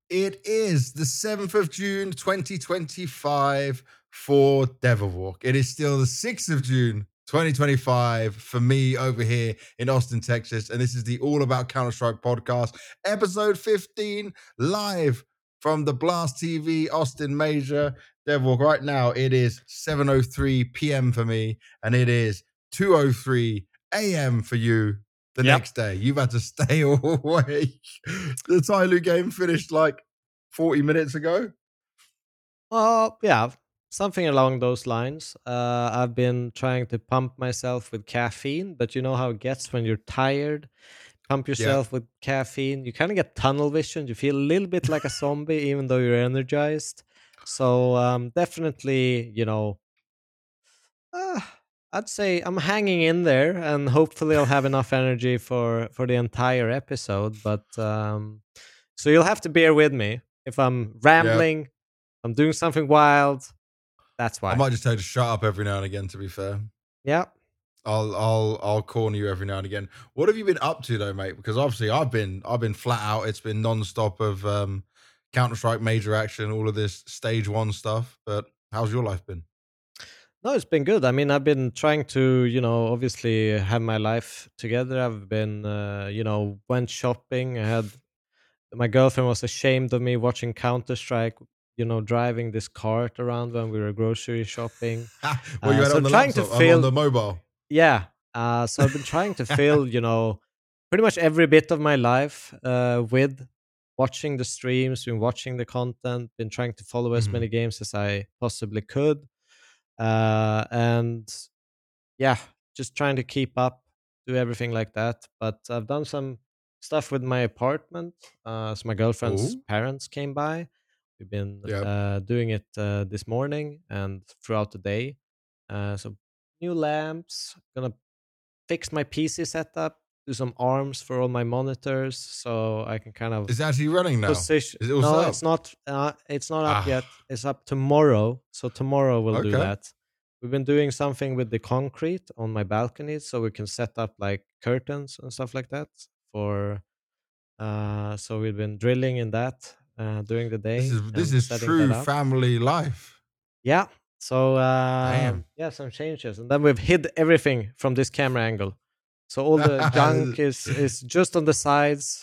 It is the 7th of June, 2025 for Devil Walk. It is still the 6th of June, 2025 for me over here in Austin, Texas. And this is the All About Counter-Strike podcast, episode 15, live from the Blast TV Austin Major. Devil Walk, right now it is 7:03 p.m. for me, and it is 2:03 a.m. for you. The next day, you've had to stay awake. The Tyloo game finished like 40 minutes ago. Yeah, something along those lines. I've been trying to pump myself with caffeine, but you know how it gets when you're tired. Pump Yep. yourself with caffeine. You kind of get tunnel vision. You feel a little bit like a zombie, even though you're energized. So definitely, uh, I'd say I'm hanging in there, and hopefully I'll have enough energy for the entire episode. But so you'll have to bear with me if I'm Yep. rambling. I'm doing something wild. That's I why. might just tell you to shut up every now and again, to be fair. Yeah. I'll corner you every now and again. What have you been up to though, mate? Because obviously I've been flat out. It's been non-stop of Counter-Strike major action, all of this stage one stuff. But how's your life been? No, it's been good. I mean, I've been trying to, obviously have my life together. I've been, went shopping. I had my girlfriend was ashamed of me watching Counter Strike, driving this cart around when we were grocery shopping. Well, you had it So on the trying to laptop. I'm on fill, the mobile. yeah. So I've been trying to fill, pretty much every bit of my life with watching the streams, been watching the content, been trying to follow as Mhm. many games as I possibly could. And yeah, just trying to keep up, do everything like that. But I've done some stuff with my apartment. So my girlfriend's Oh, parents came by. We've been yeah. doing it this morning and throughout the day. So new lamps, gonna fix my PC setup, do some arms for all my monitors, so I can kind of It's actually running now. position. Is it all set No, up? it's not. It's not up Ah, yet. It's up tomorrow. So tomorrow we'll do okay. that. We've been doing something with the concrete on my balcony, so we can set up like curtains and stuff like that. For so we've been drilling in that during the This day is this and is setting that true up. family life. Yeah. So Damn. yeah, some changes, and then we've hid everything from this camera angle, so all the junk is just on the sides.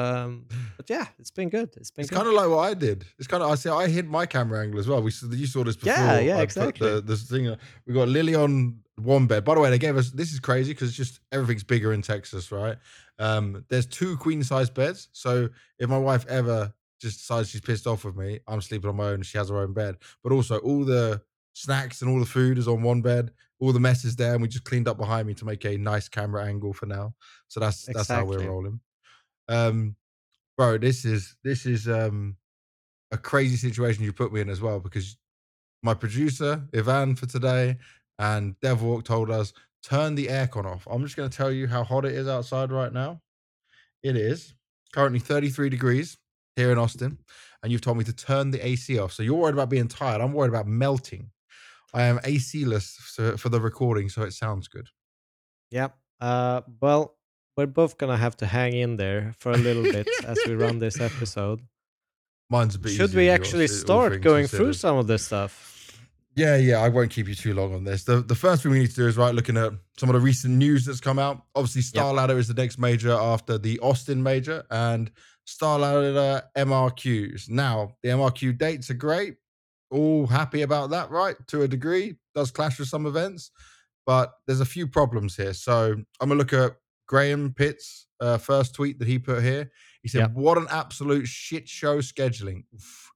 But yeah, it's been good. It's been It's good. kind of like what I did. It's kind of I hid my camera angle as well. You saw this Yeah, before. yeah, I put exactly. the thing. We got Lily on one bed. By the way, they gave us this is crazy because just everything's bigger in Texas, right? There's two queen size beds. So if my wife ever just decides she's pissed off with me, I'm sleeping on my own. She has her own bed. But also all the snacks and all the food is on one bed. All the mess is there, and we just cleaned up behind me to make a nice camera angle for now. So that's how we're Exactly. rolling. Um, Bro, this is a crazy situation you put me in as well because my producer Ivan for today and Devwalk told us turn the aircon off. I'm just going to tell you how hot it is outside right now. It is currently 33 degrees here in Austin, and you've told me to turn the AC off. So you're worried about being tired. I'm worried about melting. I am AC-less for the recording, so it sounds good. Yeah. Well, we're both gonna have to hang in there for a little bit as we run this episode. Mine's a bit Should easier we than actually yours, all start things going through considered. some of this stuff? Yeah, I won't keep you too long on this. The first thing we need to do is looking at some of the recent news that's come out. Obviously, Yep. Star Ladder is the next major after the Austin major, and Star Ladder MRQs. Now, the MRQ dates are great. All happy about that, right? To a degree, does clash with some events, but there's a few problems here. So I'm gonna look at Graham Pitt's first tweet that he put here. He said, Yep. "What an absolute shit show scheduling." Oof.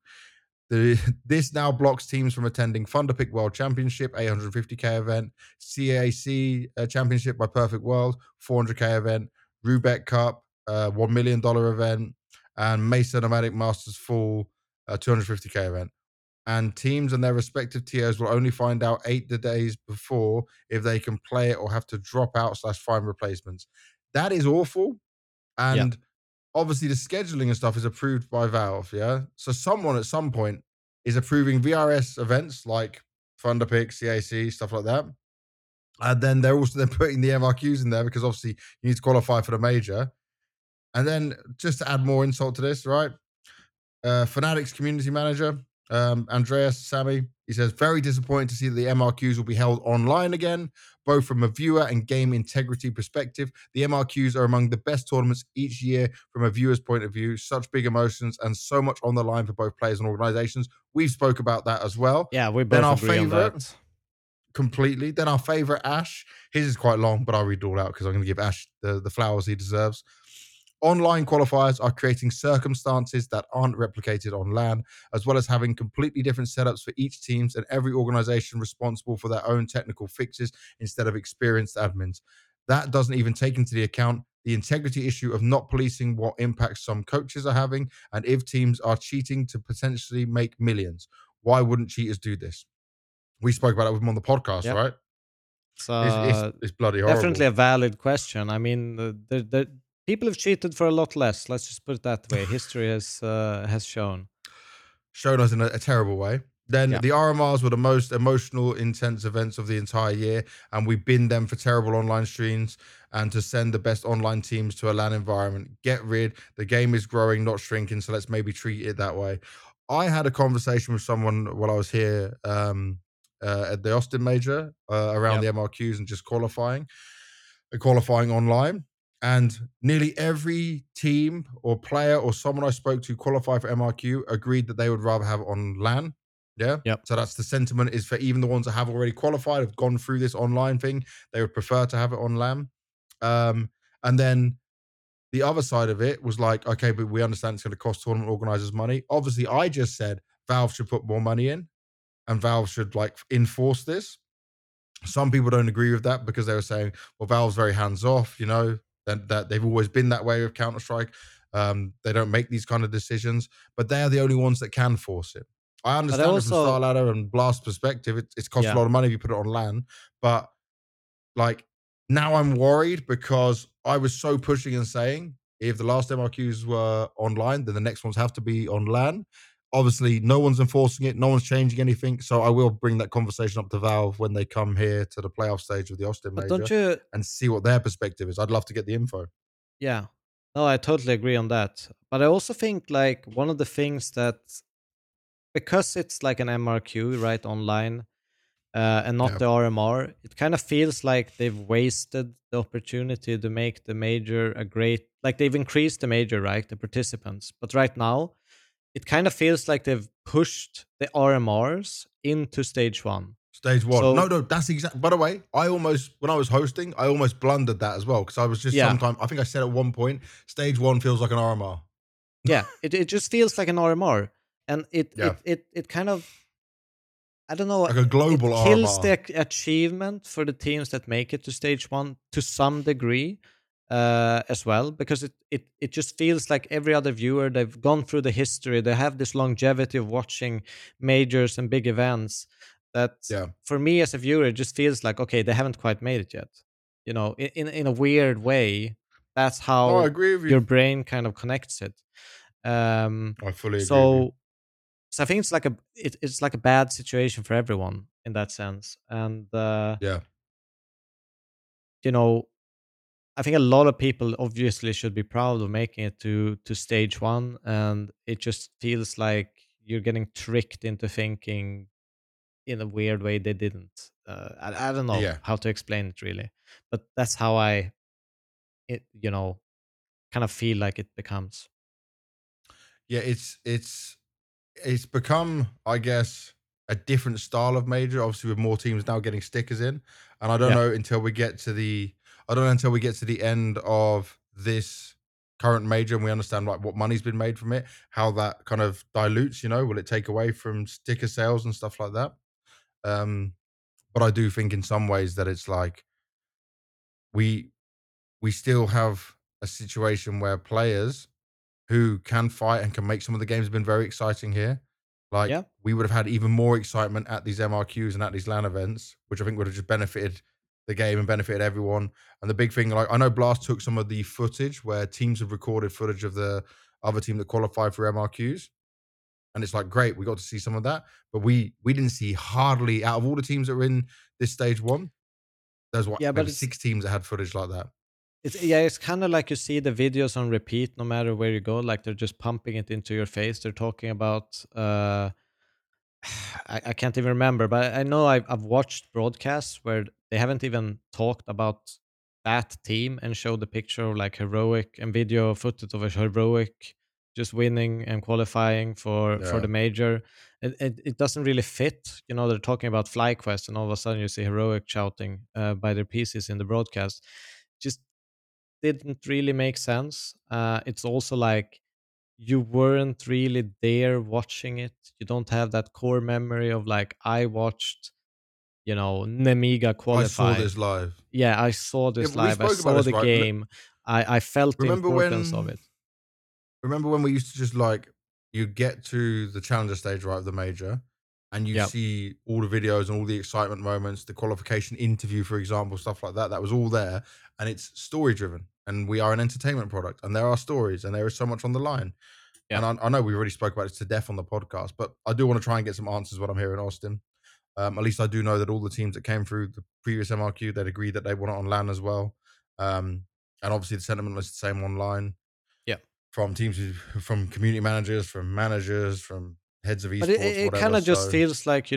This now blocks teams from attending Thunderpick World Championship, 850k event, CAC Championship by Perfect World, 400k event, Rubeck Cup, $1 million event, and Mesa Nomadic Masters Fall, 250k event. And teams and their respective tiers will only find out 8 days before if they can play it or have to drop out / find replacements. That is awful. Yep. And obviously the scheduling and stuff is approved by Valve, yeah? So someone at some point is approving VRS events like Thunderpick, CAC, stuff like that. And then they're also then putting the MRQs in there because obviously you need to qualify for the major. And then just to add more insult to this, right? Fanatics community manager, Andreas Sammy, he says, very disappointing to see that the MRQs will be held online again, both from a viewer and game integrity perspective. The MRQs are among the best tournaments each year from a viewer's point of view. Such big emotions and so much on the line for both players and organizations. We've spoke about that as well. Yeah, we Then both our agree on favorite, that. completely. Then our favorite, Ash. His is quite long, but I'll read it all out because I'm going to give Ash the flowers he deserves. Online qualifiers are creating circumstances that aren't replicated on LAN, as well as having completely different setups for each teams and every organization responsible for their own technical fixes instead of experienced admins. That doesn't even take into the account the integrity issue of not policing what impacts some coaches are having, and if teams are cheating to potentially make millions. Why wouldn't cheaters do this? We spoke about it with him on the podcast, Yep. right? It's It's bloody definitely horrible. a valid question. I mean, the people have cheated for a lot less. Let's just put it that way. History has shown. Shown us in a terrible way. Then Yeah. the RMRs were the most emotional, intense events of the entire year, and we binned them for terrible online streams and to send the best online teams to a LAN environment. Get rid. The game is growing, not shrinking, so let's maybe treat it that way. I had a conversation with someone while I was here at the Austin Major around Yep. the MRQs and just qualifying online. And nearly every team or player or someone I spoke to qualify for MRQ agreed that they would rather have it on LAN. Yeah. Yep. So that's the sentiment is for even the ones that have already qualified, have gone through this online thing, they would prefer to have it on LAN. And then the other side of it was like, okay, but we understand it's going to cost tournament organizers money. Obviously, I just said Valve should put more money in and Valve should like enforce this. Some people don't agree with that because they were saying, well, Valve's very hands off, that they've always been that way with Counter Strike. They don't make these kind of decisions, but they are the only ones that can force it. I But I understand it from also, StarLadder and Blast perspective. It's cost a yeah. lot of money if you put it on LAN, but like now I'm worried because I was so pushing and saying if the last MRQs were online, then the next ones have to be on LAN. Obviously, no one's enforcing it, no one's changing anything. So I will bring that conversation up to Valve when they come here to the playoff stage of the Austin But don't Major you? and see what their perspective is. I'd love to get the info. Yeah. No, I totally agree on that. But I also think like one of the things that, because it's like an MRQ right online, and not Yeah. the RMR, it kind of feels like they've wasted the opportunity to make the major a great. Like they've increased the major, right? The participants, but right now it kind of feels like they've pushed the RMRs into stage one. Stage one. No, So no, that's exact. By the way, when I was hosting, I almost blundered that as well because I was just yeah, sometimes, I think I said at one point, stage one feels like an RMR. yeah, it just feels like an RMR, and Yeah. it kind of, I don't know. Like a global It kills RMR. the achievement for the teams that make it to stage one to some degree, as well, because it just feels like every other viewer, they've gone through the history, they have this longevity of watching majors and big events. That Yeah. for me as a viewer, it just feels like okay, they haven't quite made it yet. You know, in a weird way, that's No, I how agree with your you. brain kind of connects it. Um, I fully agree with you. so so I think it's like it's like a bad situation for everyone in that sense. And Yeah. you know, I think a lot of people obviously should be proud of making it to stage one, and it just feels like you're getting tricked into thinking in a weird way they didn't. I don't know Yeah. how to explain it really, but that's how I it kind of feel like it becomes. Yeah, it's become, I guess, a different style of major, obviously with more teams now getting stickers in. And I don't Yeah, know until we get to the I don't know until we get to the end of this current major and we understand like what money's been made from it, how that kind of dilutes, will it take away from sticker sales and stuff like that? Um, but I do think in some ways that it's like we we still have a situation where players who can fight and can make some of the games have been very exciting here. Like yeah, we would have had even more excitement at these MRQs and at these LAN events, which I think would have just benefited the game and benefited everyone. And the big thing, like I know Blast took some of the footage where teams have recorded footage of the other team that qualified for MRQs. And it's like, great, we got to see some of that. But we didn't see hardly out of all the teams that were in this stage one, there's what yeah, but maybe it's 6 teams that had footage like that. It's kind of like you see the videos on repeat no matter where you go. Like they're just pumping it into your face. They're talking about I can't even remember, but I know I've watched broadcasts where they haven't even talked about that team and showed the picture of like heroic and video footage of a heroic just winning and qualifying for Yeah. the major. It doesn't really fit. You know, they're talking about FlyQuest, and all of a sudden you see heroic shouting by their pieces in the broadcast. Just didn't really make sense. It's also like you weren't really there watching it. You don't have that core memory of like I watched, Nemiga I saw qualify. this live. Yeah, I saw Yeah, this but we live. I spoke about saw this, the right? game. I felt the Remember importance of when it. remember when we used to just like you get to the challenger stage, right, of the major, and you Yeah. see all the videos and all the excitement moments, the qualification interview, for example, stuff like that. That was all there, and it's story driven. And we are an entertainment product, and there are stories, and there is so much on the line. Yeah. And I know we already spoke about it to death on the podcast, but I do want to try and get some answers when I'm here in Austin. At least I do know that all the teams that came through the previous MRQ, they'd agreed that they want it on LAN as well. And obviously the sentiment was the same online Yeah. from teams, from community managers, from heads of But it, esports, it, it whatever. kind of just So feels like,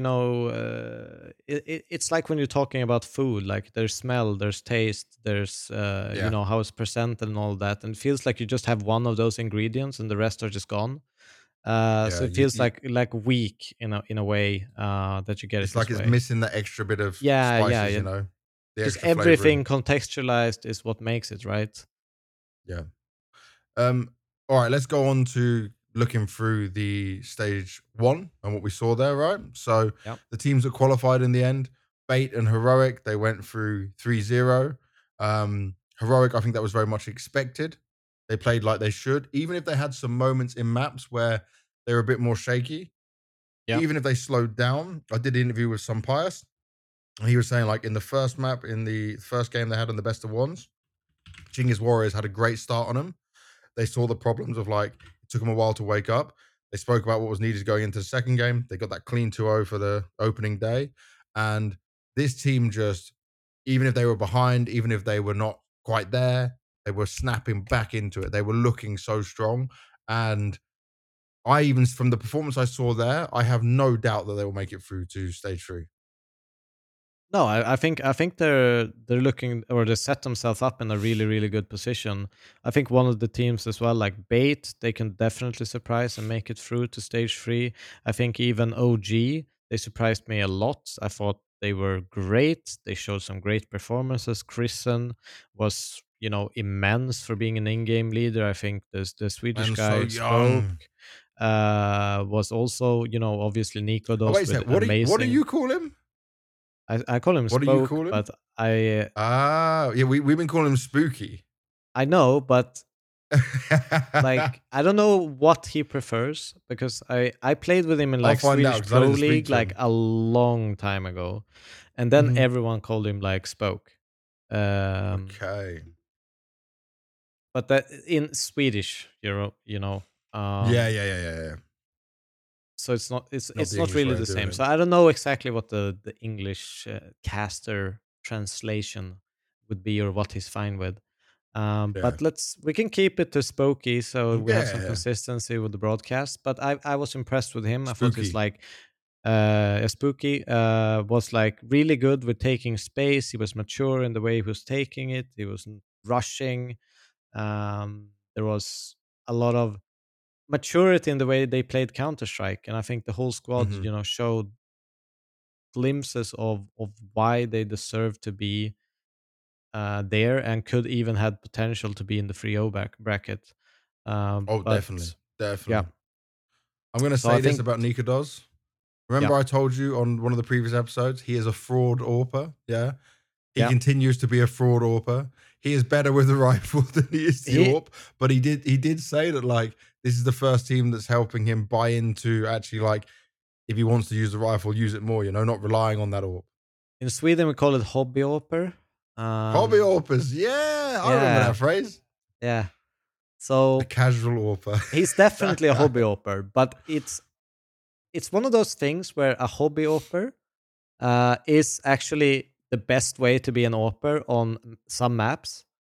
it's like when you're talking about food, like there's smell, there's taste, there's, yeah, how it's presented and all that. And it feels like you just have one of those ingredients and the rest are just gone. So yeah, it feels like weak in a way that you get it it's like this it's way. missing that extra bit of Yeah, yeah, spices, yeah. the Just extra flavoring. everything contextualized is what makes it, right? Yeah. All right, let's go on to looking through the stage one and what we saw there, right? So Yeah. the teams that qualified in the end, Bait and Heroic, they went through 3-0. Heroic, I think that was very much expected. They played like they should, even if they had some moments in maps where they were a bit more shaky, Yeah. even if they slowed down. I did an interview with some Pius, and he was saying, like, in the first map, in the first game they had on the best of ones, Genghis Warriors had a great start on them. They saw the problems of like it took them a while to wake up. They spoke about what was needed going into the second game. They got that clean 2-0 for the opening day. And this team just, even if they were behind, even if they were not quite there, they were snapping back into it. They were looking so strong. And I even, from the performance I saw there, I have no doubt that they will make it through to stage 3. No, I think they're looking, or they set themselves up in a really really good position. I think one of the teams as well, like Bait, they can definitely surprise and make it through to stage 3. I think even OG, they surprised me a lot. I thought they were great. They showed some great performances. Chrisen was, immense for being an in-game leader. I think the Swedish And so guy spoke. young. Was also, obviously Oh, Nikodos wait a with sec. What do amazing. you call him? I call him What do you Spoke, call him? but I Ah, yeah, we've been calling him Spooky. I know, but like I don't know what he prefers because I played with him in I'll like find out Swedish because I Pro didn't speak League to like him. a long time ago, and then Mhm. everyone called him like Spoke. Um, Okay. but that in Swedish, Yeah, um, yeah, yeah, yeah, yeah. so it's not it's Not it's the not English really way of the doing same. it. So I don't know exactly what the English caster translation would be or what he's fine with. Yeah. But we can keep it to Spooky so we have some Yeah. consistency with the broadcast. But I was impressed with him. I thought he's Spooky. like Spooky was like really good with taking space. He was mature in the way he was taking it. He wasn't rushing. There was a lot of maturity in the way they played Counter Strike, and I think the whole squad, Mhm. showed glimpses of why they deserve to be there and could even had potential to be in the 3-0 bracket. Oh, But definitely. yeah, Definitely. I'm gonna so I say this think about Nikodos. yeah, Remember I told you on one of the previous episodes, he is a fraud AWPer, yeah? He yeah. continues to be a fraud AWPer. He is better with the rifle than he is the He AWP, but he did say that like this is the first team that's helping him buy into actually like if he wants to use the rifle, use it more, not relying on that AWP. in Sweden we call it hobby hopper. Hobby Um, AWPers, yeah, I remember yeah, that phrase. yeah. The So casual he's definitely a hobby AWPer. hopper, but it's one of those things where a hobby hopper is actually the best way to be an hopper on some maps.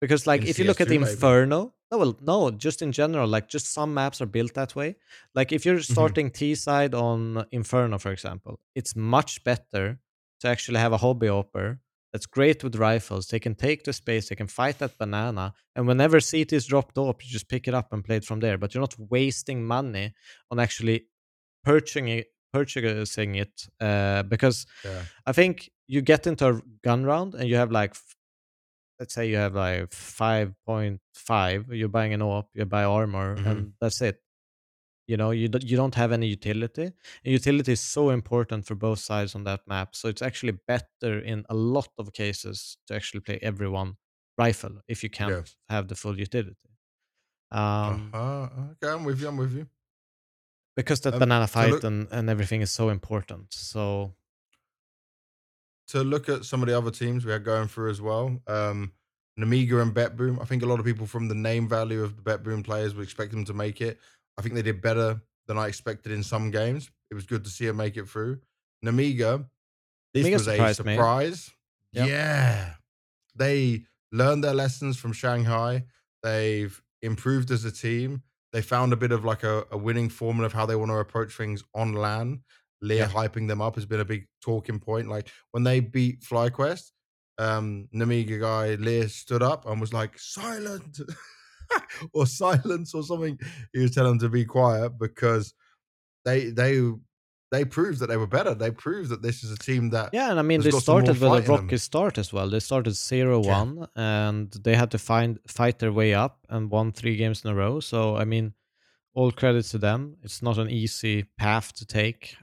Because in like if you look at CS2 the maybe. Inferno, no, well, no, just in general, like just some maps are built that way. Like if you're Hmm. starting T side on Inferno, for example, it's much better to actually have a hobby hopper that's great with rifles. They can take the space, they can fight that banana, and whenever CT is dropped off, you just pick it up and play it from there. But you're not wasting money on actually purchasing it, because Yeah. I think you get into a gun round and you have like let's say you have like 5.5, you're buying an op, you buy armor, Hmm. and that's it. You don't have any utility. And utility is so important for both sides on that map. So it's actually better in a lot of cases to actually play everyone rifle if you can't Yeah. have the full utility. Um, Uh-huh. Okay, I'm with you. I'm with you. because that banana To fight look and everything is so important. So to look at some of the other teams we had going through as well. Namiga and BetBoom. I think a lot of people from the name value of the BetBoom players would expect them to make it. I think they did better than I expected in some games. It was good to see them make it through. Namiga, this Amiga was a surprised me. surprise. Yep. Yeah. They learned their lessons from Shanghai. They've improved as a team. They found a bit of like a winning formula of how they want to approach things on LAN. Lear Yeah. hyping them up has been a big talking point. Like when they beat FlyQuest, Namiga guy Lear stood up and was like, silent or silence or something. He was telling them to be quiet because they they they proved that they were better. They proved that this is a team that Yeah, and I mean has they got some more started with a fight in rocky them. start as well. They started zero Yeah. one, and they had to fight their way up and won 3 games in a row. So I mean, all credits to them. It's not an easy path to take.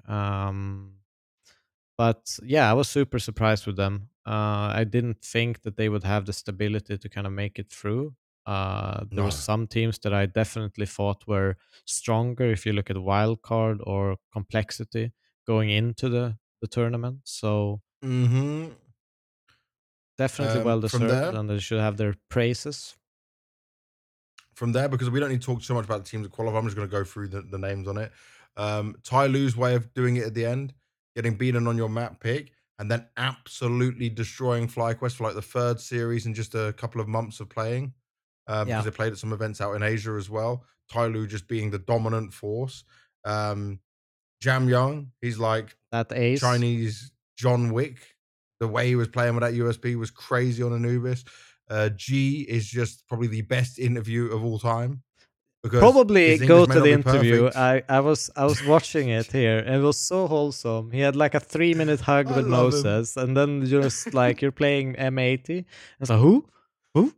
But yeah, I was super surprised with them. I didn't think that they would have the stability to kind of make it through. There was No. some teams that I definitely thought were stronger if you look at wildcard or complexity going into the tournament. So Hmm. definitely well From deserved, there, and they should have their praises. because we don't need to talk so much about the teams that qualify. I'm just going to go through the names on it. Ty Lue's way of doing it at the end, getting beaten on your map pick, and then absolutely destroying FlyQuest for like the third series in just a couple of months of playing. Because Yeah, they played at some events out in Asia as well. Ty Lue just being the dominant force. Um, Jam Young, he's like that ace. Chinese John Wick. The way he was playing with that USB was crazy on Anubis. G is just probably the best interview of all time because Probably his English go may to not the be interview. perfect. I was watching it here, and it was so wholesome. He had like a 3 minute hug I with love him. Moses, and then just like you're playing M80. It's like who?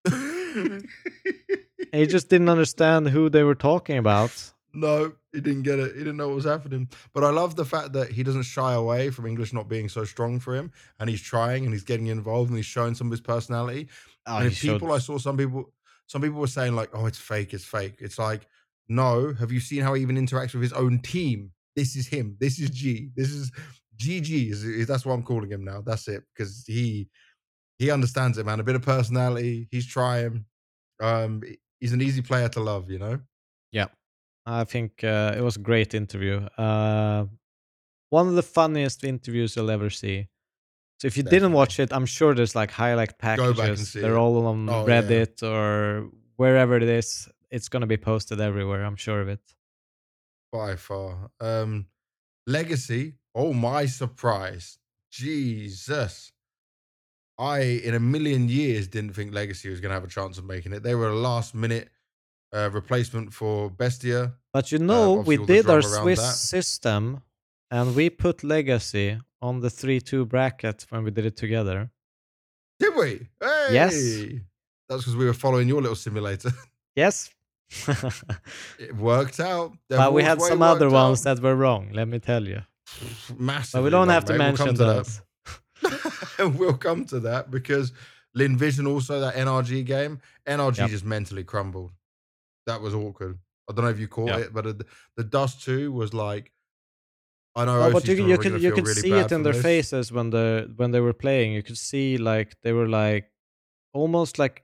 And he just didn't understand who they were talking about. No, he didn't get it. He didn't know what was happening. But I love the fact that he doesn't shy away from English not being so strong for him, and he's trying and he's getting involved and he's showing some of his personality. Oh, And he if showed. people, I saw some people were saying like, "Oh, it's fake, it's fake." It's like, no. Have you seen how he even interacts with his own team? This is him. This is G. This is GG. That's what I'm calling him now. That's it because he understands it, man. A bit of personality. He's trying. He's an easy player to love. You know, Yeah, I think it was a great interview. One of the funniest interviews you'll ever see. So if you didn't definitely. watch it, I'm sure there's like highlight Go back and packages. see They're it. all on Oh yeah, Reddit or wherever it is. It's gonna be posted everywhere. I'm sure of it. by far. Legacy. Oh my surprise. Jesus. I in a million years didn't think Legacy was gonna have a chance of making it. They were a last minute replacement for Bestia. But we Obviously all the did our drama around Swiss that. system, and we put Legacy on the 3-2 bracket when we did it together. Did we? Yes, Hey. That's because we were following your little simulator. yes. It worked out. But we Devil's had way some other worked ones out. that were wrong. Let me tell you. But we Massively don't have wrong, to mate. We'll come mention to that. those. We'll come to that because Linvision also that NRG game, NRG Yep. just mentally crumbled. That was awkward. I don't know if you caught Yep. it, but the Dust 2 was like, I know Well, but OC's you going could to you feel could really see it bad in from their this. faces when they were playing. You could see like they were like almost like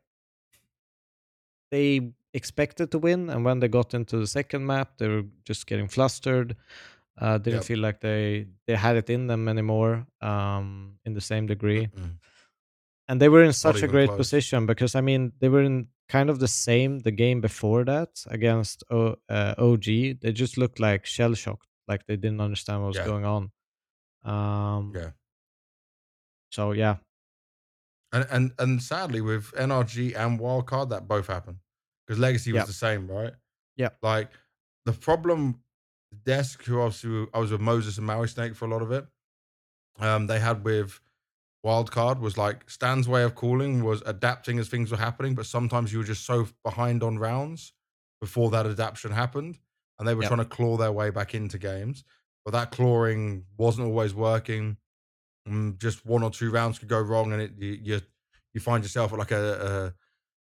they expected to win, and when they got into the second map, they were just getting flustered. Didn't Yep. feel like they had it in them anymore in the same degree. Mm-mm. And they were in Not such a even great close. position because I mean they were in kind of the game before that against OG. They just looked like shell shocked, like they didn't understand what was Yeah, going on. Um, yeah. so yeah, And sadly with NRG and Wildcard, that both happened. Because Legacy was yeah, the same, right? yeah, Like the problem Desk, who obviously I was with Moses and Maui Snake for a lot of it, they had with Wildcard was like Stan's way of calling was adapting as things were happening, but sometimes you were just so behind on rounds before that adaptation happened, and they were yeah, trying to claw their way back into games, but that clawing wasn't always working. Just one or two rounds could go wrong, and you find yourself at like a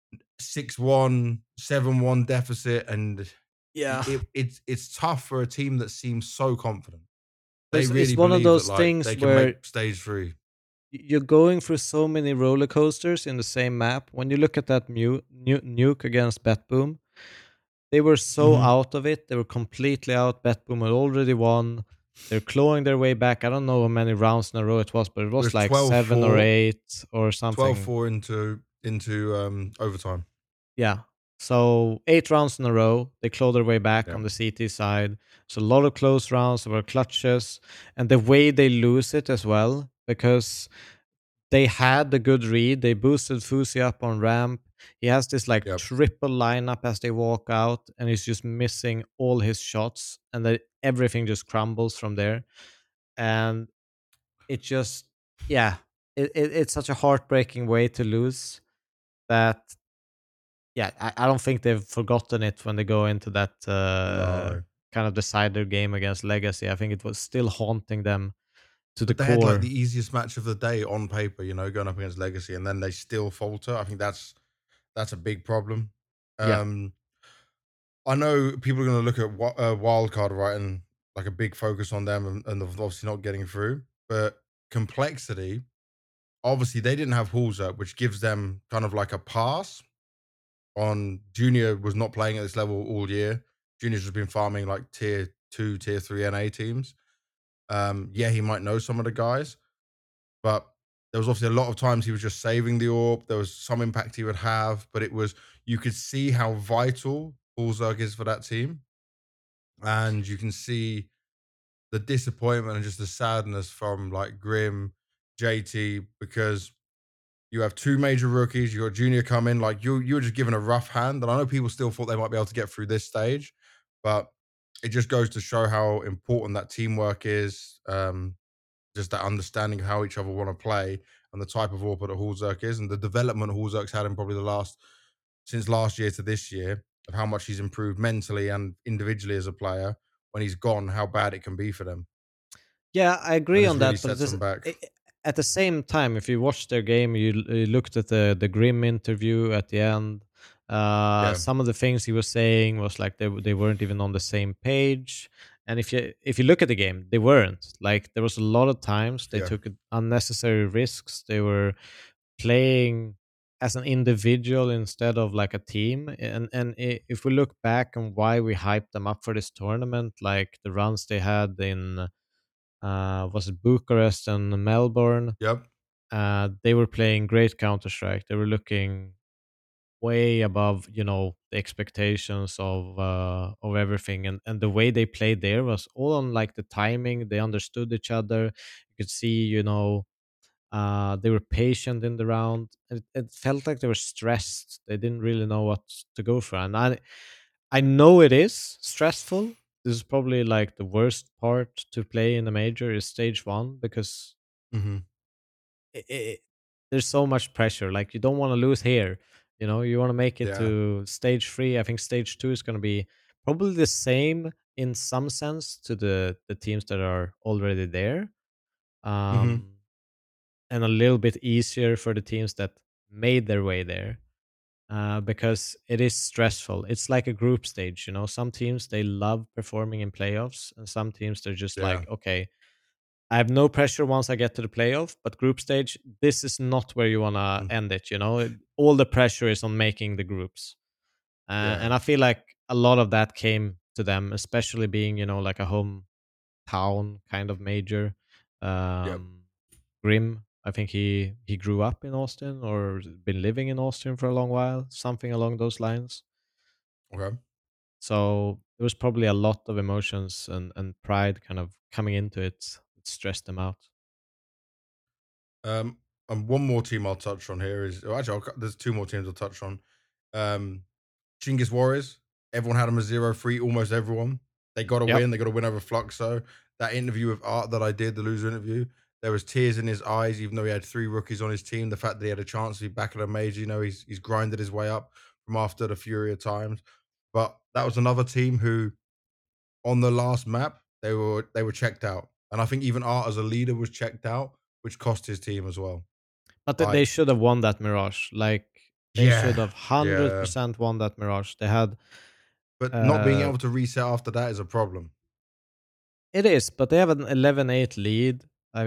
6-1, 7-1 deficit, and yeah. it's tough for a team that seems so confident. They It's really one of believe that those like things they can where make stage 3. you're going through so many roller coasters in the same map. When you look at that nuke against Betboom, they were so Mhm. out of it. They were completely out. Betboom had already won. They're clawing their way back. I don't know how many rounds in a row it was, but it It was was like 7 or 12-4, 8 or something. 12-4 into overtime. Yeah. So 8 rounds in a row, they claw their way back Yeah. on the CT side. So a lot of close rounds, there were clutches, and the way they lose it as well, because they had the good read. They boosted Fusi up on ramp. He has this like Yep. triple lineup as they walk out, and he's just missing all his shots, and then everything just crumbles from there. And it just, yeah, it's such a heartbreaking way to lose that. Yeah, I don't think they've forgotten it when they go into that No. kind of decider game against Legacy. I think it was still haunting them to the But they had like core. the easiest match of the day on paper, going up against Legacy, and then they still falter. I think that's a big problem. Yeah, Um, I know people are going to look at Wildcard, right, and like a big focus on them, and obviously not getting through. But complexity, obviously, they didn't have Halls up, which gives them kind of like a pass. On Junior was not playing at this level all year. Junior's just been farming like tier 2, tier 3 NA teams. Yeah, he might know some of the guys, but there was obviously a lot of times he was just saving the orb. There was some impact he would have, but you could see how vital Bullzerg is for that team. And you can see the disappointment and just the sadness from like Grim, JT, because you have two major rookies, you got Junior come in, like you were just given a rough hand. And I know people still thought they might be able to get through this stage, but it just goes to show how important that teamwork is. Just that understanding of how each other want to play and the type of Orpa that Hulzerk is, and the development Hulzerk's had in probably since last year to this year, of how much he's improved mentally and individually as a player. When he's gone, how bad it can be for them. yeah, I And agree this on really that. But sets them back. at the same time, if you watched their game, you looked at the Grim interview at the end. Yeah. Some of the things he was saying was like they weren't even on the same page. And if you look at the game, they weren't. Like there was a lot of times they Yeah. took unnecessary risks. They were playing as an individual instead of like a team. If we look back on why we hyped them up for this tournament, like the runs they had in was it Bucharest and Melbourne, Yep. they were playing great Counter Strike. They were looking way above, the expectations of everything, and the way they played there was all on like the timing. They understood each other. You could see, they were patient in the round. It felt like they were stressed. They didn't really know what to go for, and I know it is stressful. This is probably like the worst part to play in a major is stage one because Hmm. there's so much pressure. Like you don't want to lose here. You want to make it Yeah. to stage three. I think stage two is going to be probably the same in some sense to the teams that are already there. Hmm. Um, and a little bit easier for the teams that made their way there because it is stressful. It's like a group stage. Some teams they love performing in playoffs, and some teams they're just Yeah. like, okay, I have no pressure once I get to the playoff, but group stage, this is not where you want to Mm. end it. All the pressure is on making the groups, Yeah. and I feel like a lot of that came to them, especially being like a hometown kind of major. Yep. Grim. I think he grew up in Austin or been living in Austin for a long while, something along those lines. Okay. So there was probably a lot of emotions and pride kind of coming into it. It stressed them out. Um, and one more team I'll touch on here is actually there's two more teams I'll touch on. Um, Chinggis Warriors. Everyone had them as 0-3, almost everyone. They got to Yep. win. They got to win over Fluxo. That interview with Art that I did, the loser interview, there was tears in his eyes, even though he had three rookies on his team. The fact that he had a chance to be back at a major, he's grinded his way up from after the Fury of times. But that was another team who, on the last map, they were checked out, and I think even Art as a leader was checked out, which cost his team as well. But they Like, should have won that Mirage. Like they should yeah, have yeah, 100% won that Mirage. They had but not being uh able to reset after that is a problem. it is, but they have an 11-8 lead.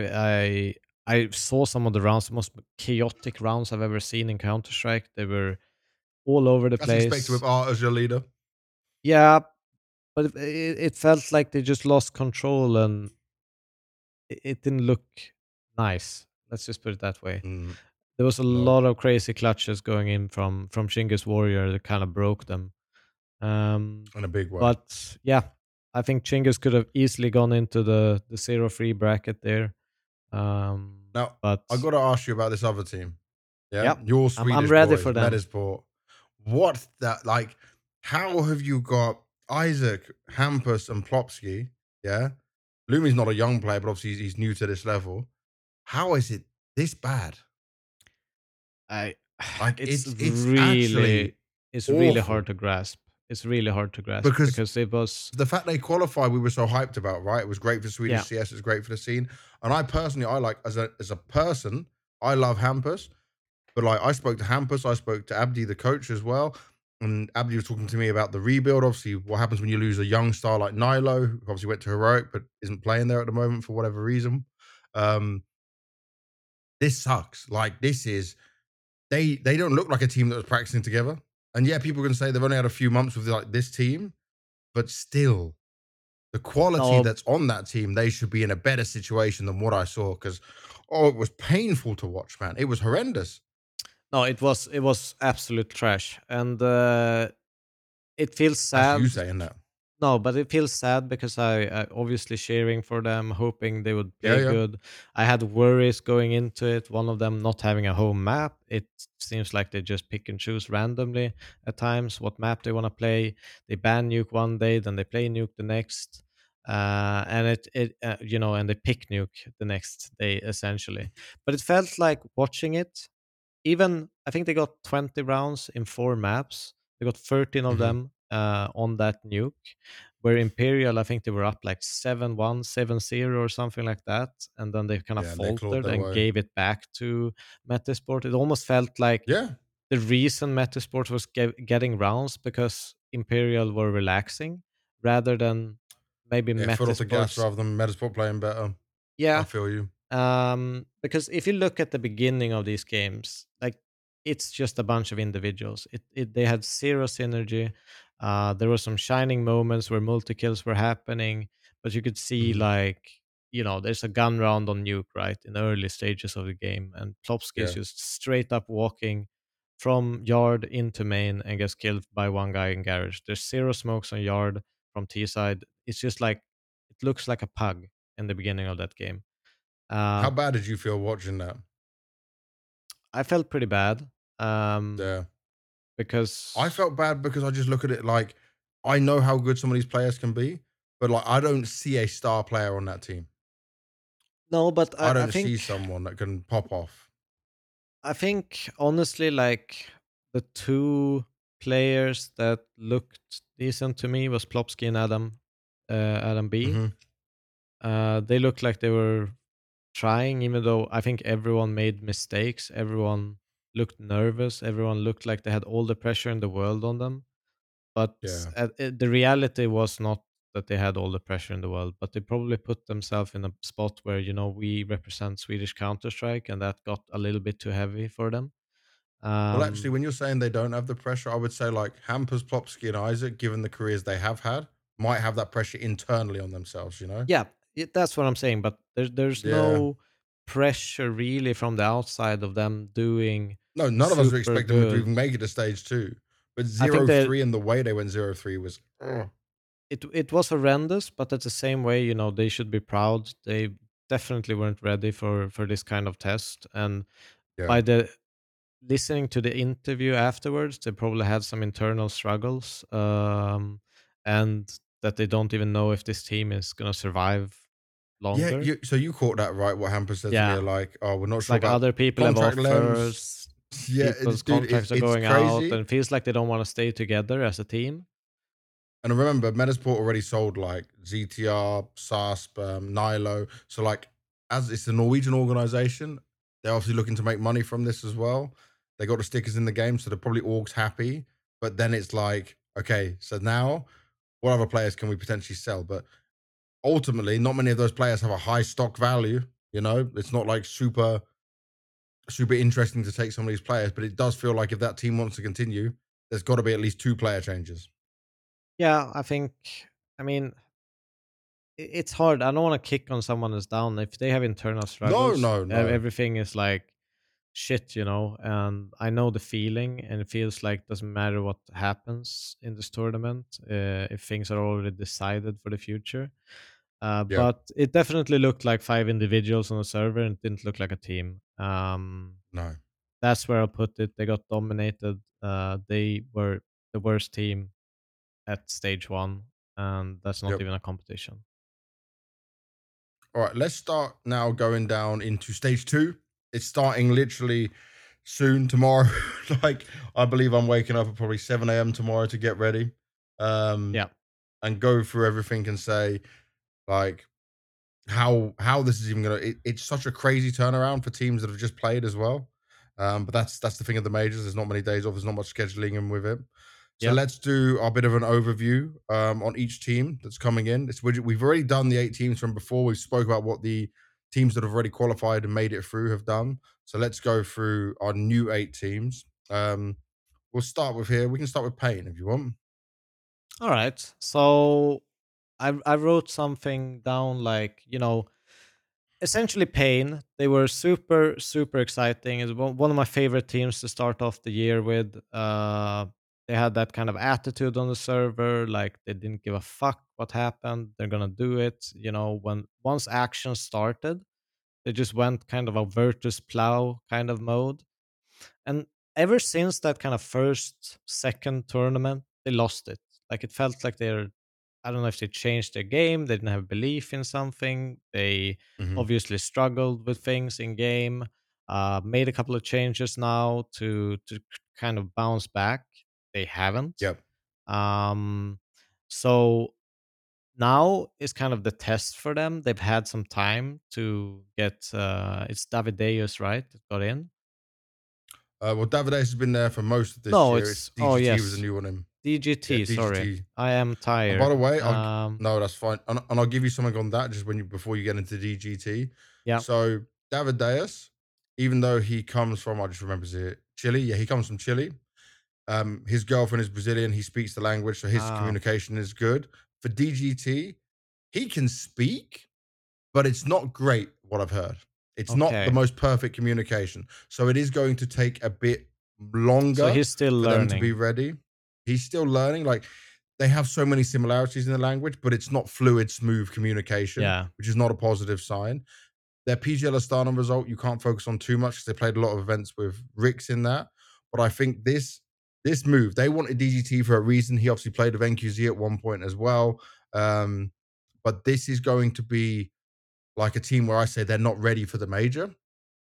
I saw some of the rounds, the most chaotic rounds I've ever seen in Counter-Strike. They were all over the That's expected with place. Art as your leader. Yeah, but it felt like they just lost control and it didn't look nice. Let's just put it that way. Mm, There was a no, lot of crazy clutches going in from Chinggis Warrior that kind of broke them. Um, in a big way. but yeah, I think Chinggis could have easily gone into the 0-3 bracket there. Now, But I got to ask you about this other team. Yeah, yeah, your I'm Swedish ready boys, for them. Medisport. What that like? How have you got Isaac, Hampus, and Plopsky? Yeah, Lumi's not a young player, but obviously he's new to this level. How is it this bad? I Like it's it's really actually it's really hard awful to grasp. It's really hard to grasp because because it was the fact they qualified, we were so hyped about, right? It was great for yeah. Swedish CS. It was great for the scene. And I personally, I like as a person, I love Hampus. But like, I spoke to Hampus, I spoke to Abdi, the coach, as well. And Abdi was talking to me about the rebuild. Obviously, what happens when you lose a young star like Nilo, who obviously went to Heroic, but isn't playing there at the moment for whatever reason. Um, this sucks. Like, this is they don't look like a team that was practicing together. And yeah, people can say they've only had a few months with like this team, but still, the quality No, that's on that team, they should be in a better situation than what I saw. Because it was painful to watch, man. It was horrendous, no, it was absolute trash, and it feels as you sad. saying that. No, but it feels sad because I obviously cheering for them, hoping they would Yeah, play yeah. good. I had worries going into it. One of them not having a home map. It seems like they just pick and choose randomly at times what map they want to play. They ban nuke one day, then they play nuke the next, and and they pick nuke the next day essentially. But it felt like watching it. Even I think they got 20 rounds in 4 maps. They got 13 of Mhm. them on that nuke. Where Imperial, I think they were up like 7-1, 7-0 or something like that. And then they kind of Yeah, and they clawed faltered their and way. gave it back to Metasport. It almost felt like Yeah. the reason Metasport was getting rounds because Imperial were relaxing rather than maybe Yeah, foot off the gas Metasport's. rather than Metasport playing better. I Yeah, feel you. because if you look at the beginning of these games, like it's just a bunch of individuals. They had zero synergy. There were some shining moments where multi kills were happening, but you could see Mhm. like there's a gun round on nuke right in the early stages of the game, and Plopsky is Yeah. just straight up walking from yard into main and gets killed by one guy in garage. There's zero smokes on yard from T side. It's just like it looks like a pug in the beginning of that game. How Uh, bad did you feel watching that? I felt pretty bad, um, Yeah. I because felt bad because I just look at it like I know how good some of these players can be, but like I don't see a star player on that team. no, but I I don't see think someone that can pop off. I think honestly, like the two players that looked decent to me was Plopsky and Adam B. Mhm. They looked like they were trying, even though I think everyone made mistakes. Everyone looked nervous. Everyone looked like they had all the pressure in the world on them. But Yeah. the reality was not that they had all the pressure in the world, but they probably put themselves in a spot where we represent Swedish Counter Strike, and that got a little bit too heavy for them. Well, actually, Um, when you're saying they don't have the pressure, I would say like Hampers, Plopsky, and Isaac, given the careers they have had, might have that pressure internally on themselves, you know? yeah, that's what I'm saying. But there's Yeah. no pressure really from the outside of them doing No, none of us were super expecting them to good. even make it to stage 2. But I think zero that three and the way they went 0-3 was it was horrendous, but at the same way, they should be proud. They definitely weren't ready for this kind of test, and yeah. by the listening to the interview afterwards, they probably had some internal struggles, and that they don't even know if this team is gonna survive Yeah, longer. so you caught that right, what Hamper said to me, Yeah, like, "Oh, we're not it's sure like about other people have contract lengths." offers, Yeah, people's dude, contracts are it's going out, crazy. and it feels like they don't want to stay together as a team. And remember, Metasport already sold like ZTR, SASP, Nilo. So like, as it's a Norwegian organization, they're obviously looking to make money from this as well. They got the stickers in the game, so they're probably orgs happy. But then it's like, okay, so now what other players can we potentially sell? But ultimately, not many of those players have a high stock value. It's not like super interesting to take some of these players, but it does feel like if that team wants to continue, there's got to be at least two player changes. Yeah, I think. I mean, it's hard. I don't want to kick on someone that's down if they have internal No, struggles. no, no. Everything is like shit, and I know the feeling, and it feels like doesn't matter what happens in this tournament if things are already decided for the future. Yeah, But it definitely looked like five individuals on the server, and it didn't look like a team. no. That's where I'll put it. They got dominated. They were the worst team at stage one, and that's not Yep. even a competition. All right, let's start now going down into stage 2. It's starting literally soon tomorrow. Like, I believe I'm waking up at probably 7 a.m. tomorrow to get ready, um, Yeah. and go through everything and say, like, how this is even gonna. It's such a crazy turnaround for teams that have just played as well. But that's the thing of the majors. There's not many days off. There's not much scheduling in with it. So Yep. let's do a bit of an overview on each team that's coming in. We've already done the 8 teams from before. We spoke about what the teams that have already qualified and made it through have done. So let's go through our new 8 teams. We'll start with here. We can start with Pain if you want. All right. So I wrote something down like, essentially Pain. They were super, super exciting. It's one of my favorite teams to start off the year with. They had that kind of attitude on the server, like they didn't give a fuck what happened. They're gonna do it. When once action started, they just went kind of a Virtus Plow kind of mode. And ever since that kind of first, second tournament, they lost it. Like it felt like I don't know if they changed their game, they didn't have belief in something. They Hmm. obviously struggled with things in game. Made a couple of changes now to kind of bounce back. They haven't. Yep. Um, so now is kind of the test for them. They've had some time to get. It's David Deus, right? That got in. Well, David Ace has been there for most of this No, year. It's it's oh DGT was a yes, new one in. Yeah, DGT. Sorry, DGT. I am And by the tired. way, no, that's fine. And I'll give you something on that just before you get into DGT. Yeah. So David Deus, even though he comes from, I just remember it, Chile. Yeah, he comes from Chile. His girlfriend is Brazilian. He speaks the language, so his Ah, communication is good. For DGT, he can speak, but it's not great. What I've heard, it's not the okay. most perfect communication. So it is going to take a bit So longer he's still for them to be learning. ready. He's still learning. Like, they have so many similarities in the language, but it's not fluid, smooth communication, Yeah. which is not a positive sign. Their PGL Astana result, you can't focus on too much because they played a lot of events with Ricks in that. But I think this move, they wanted DGT for a reason. He obviously played with NQZ at one point as well. Um, but this is going to be like a team where I say they're not ready for the major.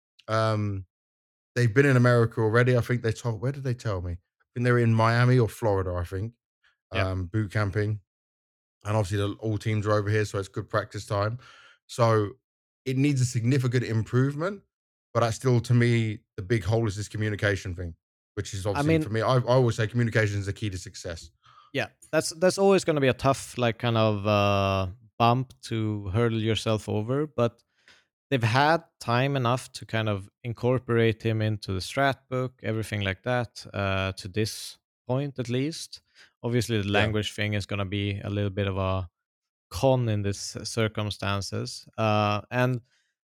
Um, they've been in America already. I think where did they tell me? I think they're in Miami or Florida, I think, Yeah. boot camping. And obviously, all teams are over here, so it's good practice time. So it needs a significant improvement. But that's still, to me, the big hole is this communication thing, which is I obviously for mean, me. I always say communication is the key to success. yeah. That's always going to be a tough like kind of bump to hurdle yourself over, but they've had time enough to kind of incorporate him into the strat book, everything like that, to this point at least. Obviously, the Yeah. language thing is going to be a little bit of a con in this circumstances. And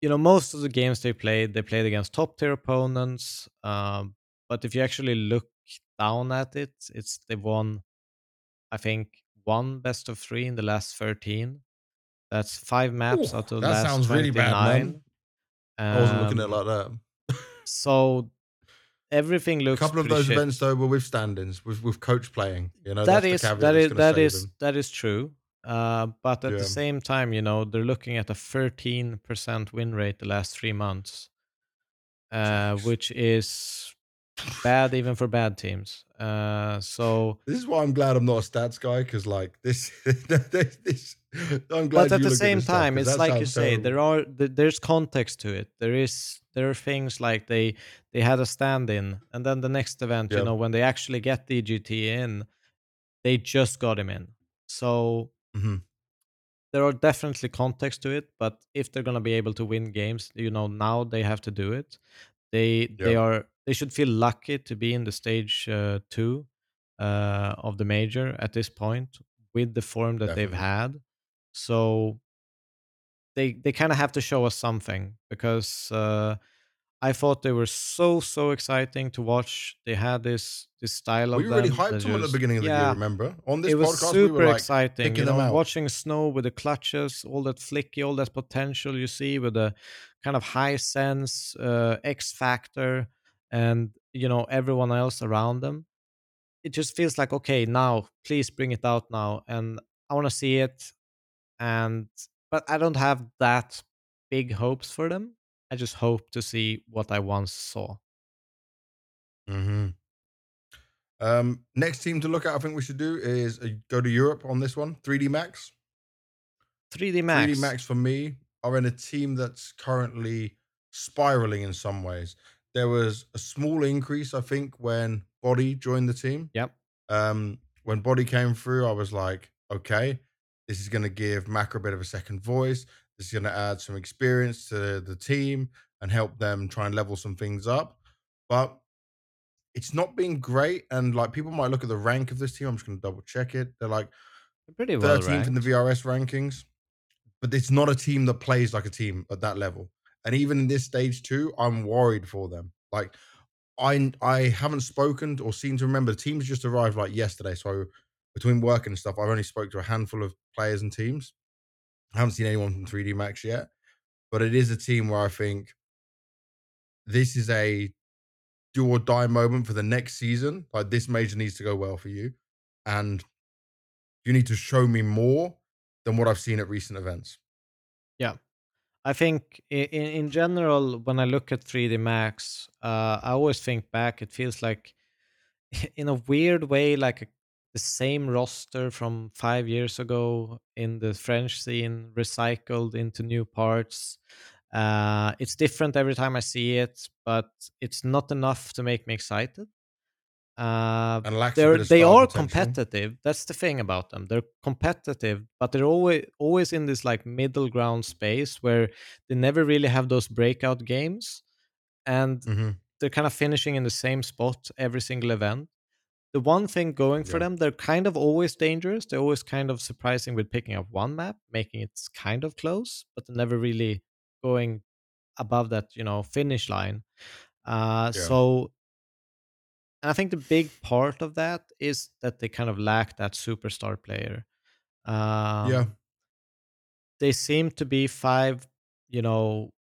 most of the games they played against top tier opponents. But if you actually look down at it, they've won, I think, one best of three in the last 13. That's five Oh, maps out of the that last sounds really bad, man. 29. I wasn't looking at it Um, like that. so everything A looks couple of pretty those shit. events though were with stand-ins, with coach playing. You know, That that's the is caveat that that's is going to that save is him. that is true. But at the Yeah. same time, they're looking at a 13% win rate the last 3 months, Jokes. which is bad even for bad teams. So, This is why I'm glad I'm not a stats guy, because like this, this, I'm but glad at you the look at same this stuff time, because it's that like you sounds say, terrible. there's context to it. There are things like they had a stand-in, and then the next event, Yeah. when they actually get the GT in, they just got him in. So Hmm. there are definitely context to it, but if they're gonna be able to win games, now they have to do it. Yeah. They should feel lucky to be in the stage two of the major at this point with the form that they've Definitely. had. So they kind of have to show us something because I thought they were so exciting to watch. They had this style We of were really them that hyped them at the just beginning of the year. yeah, Remember, on this it was podcast, we were super like exciting, picking them out. watching Snow with the clutches, all that flicky, all that potential you see with the kind of high sense, X factor, and everyone else around them. It just feels like, okay, now please bring it out now, and I want to see it. And but I don't have that big hopes for them. I just hope to see what I once saw. Hmm. Next team to look at, I think we should do is go to Europe on this one. 3D Max. 3D 3D Max. Max for me are in a team that's currently spiraling in some ways. There was a small increase, I think, when Body joined the team. Yep. When Body came through, I was like, okay, this is going to give Macro a bit of a second voice. This is going to add some experience to the team and help them try and level some things up. But it's not been great. And like people might look at the rank of this team. I'm just going to double check it. They're like They're pretty well 13th in the ranked. VRS rankings, but it's not a team that plays like a team at that level. And even in this stage two, I'm worried for them. Like I haven't spoken or seem to remember. The teams just arrived like yesterday, so between work and stuff, I've only spoke to a handful of players and teams. I haven't seen anyone from 3D Max yet, but it is a team where I think this is a do or die moment for the next season. Like this major needs to go well for you, and you need to show me more than what I've seen at recent events. Yeah. I think in general, when I look at 3D Max, I always think back. It feels like, in a weird way, like the same roster from 5 years ago in the French scene, recycled into new parts. It's different every time I see it, but it's not enough to make me excited. Uh, And lacks a they're bit of they star are potential. competitive. That's the thing about them. They're competitive, but they're always in this like middle ground space where they never really have those breakout games, and Hmm. they're kind of finishing in the same spot every single event. The one thing going for Yeah, them, they're kind of always dangerous. They're always kind of surprising with picking up one map, making it kind of close, but they're never really going above that, finish line. yeah, So and I think the big part of that is that they kind of lack that superstar player. yeah, Um, they seem to be five, you know,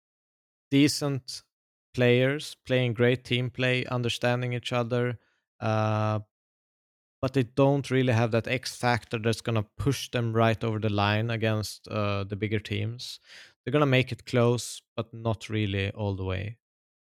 decent players playing great team play, understanding each other, uh, but they don't really have that X factor that's gonna push them right over the line against the bigger teams. They're gonna make it close, but not really all the way.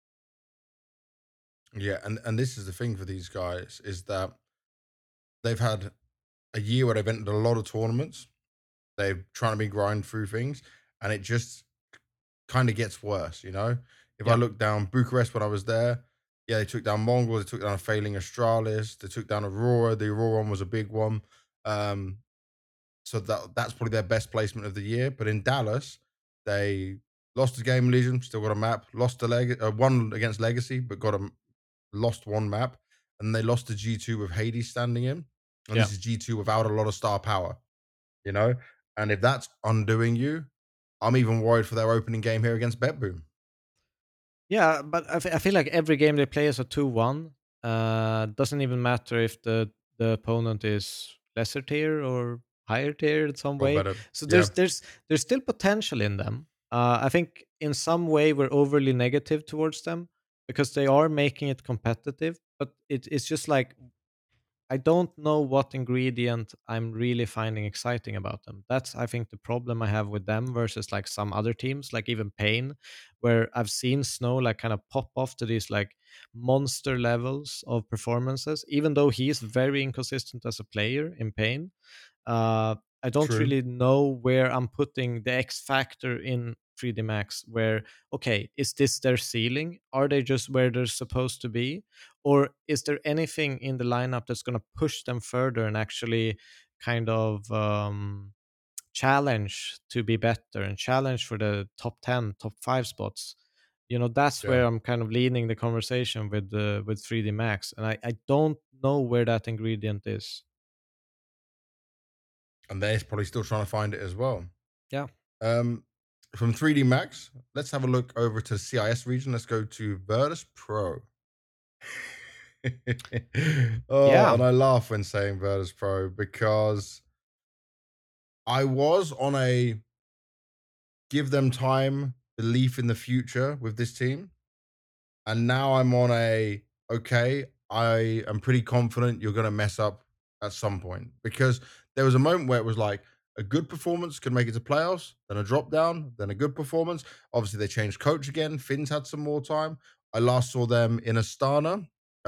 yeah. And this is the thing for these guys is that they've had a year where they've entered a lot of tournaments. They're trying to be grind through things, and it just kind of gets worse. You know, if I Yeah, look down Bucharest when I was there, yeah, they took down Mongols, they took down a failing Astralis, they took down Aurora. The Aurora one was a big one. Um, so that's probably their best placement of the year. But in Dallas, they lost the game Legion, still got a map. Lost the one against Legacy, but lost one map, and they lost to G2 with Hades standing in. And yeah, this is G2 without a lot of star power, you know? And if that's undoing you, I'm even worried for their opening game here against BetBoom. Yeah, but I feel like every game they play is a 2-1. Doesn't even matter if the opponent is lesser tier or higher tier in some Or way. better. So Yeah, there's still potential in them. I think in some way we're overly negative towards them because they are making it competitive, but it's just like I don't know what ingredient I'm really finding exciting about them. That's, I think, the problem I have with them versus like some other teams, like even Pain, where I've seen Snow like kind of pop off to these like monster levels of performances, even though he is very inconsistent as a player in Pain. uh, I don't true. really know where I'm putting the X factor in 3D Max. Where, okay, is this their ceiling? Are they just where they're supposed to be? Or is there anything in the lineup that's going to push them further and actually kind of challenge to be better and challenge for the top 10, top 5 spots? That's Yeah. where I'm kind of leading the conversation with 3D Max, and I don't know where that ingredient is. And they're probably still trying to find it as well. Yeah. Um, from 3D Max, let's have a look over to CIS region. Let's go to Virtus Pro. Oh, Yeah. and I laugh when saying Virtus Pro because I was on a give them time, belief in the future with this team. And now I'm on a okay, I am pretty confident you're gonna mess up at some point. Because there was a moment where it was like a good performance could make it to playoffs, then a drop down, then a good performance. Obviously, they changed coach again. Finn's had some more time. I last saw them in Astana.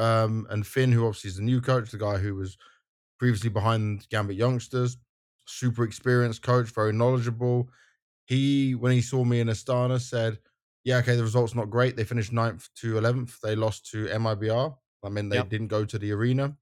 And Finn, who obviously is the new coach, the guy who was previously behind Gambit Youngsters, super experienced coach, very knowledgeable. He, when he saw me in Astana, said, "Yeah, okay, the result's not great. They finished 9th to 11th. They lost to MIBR. I mean, they Yep. didn't go to the arena.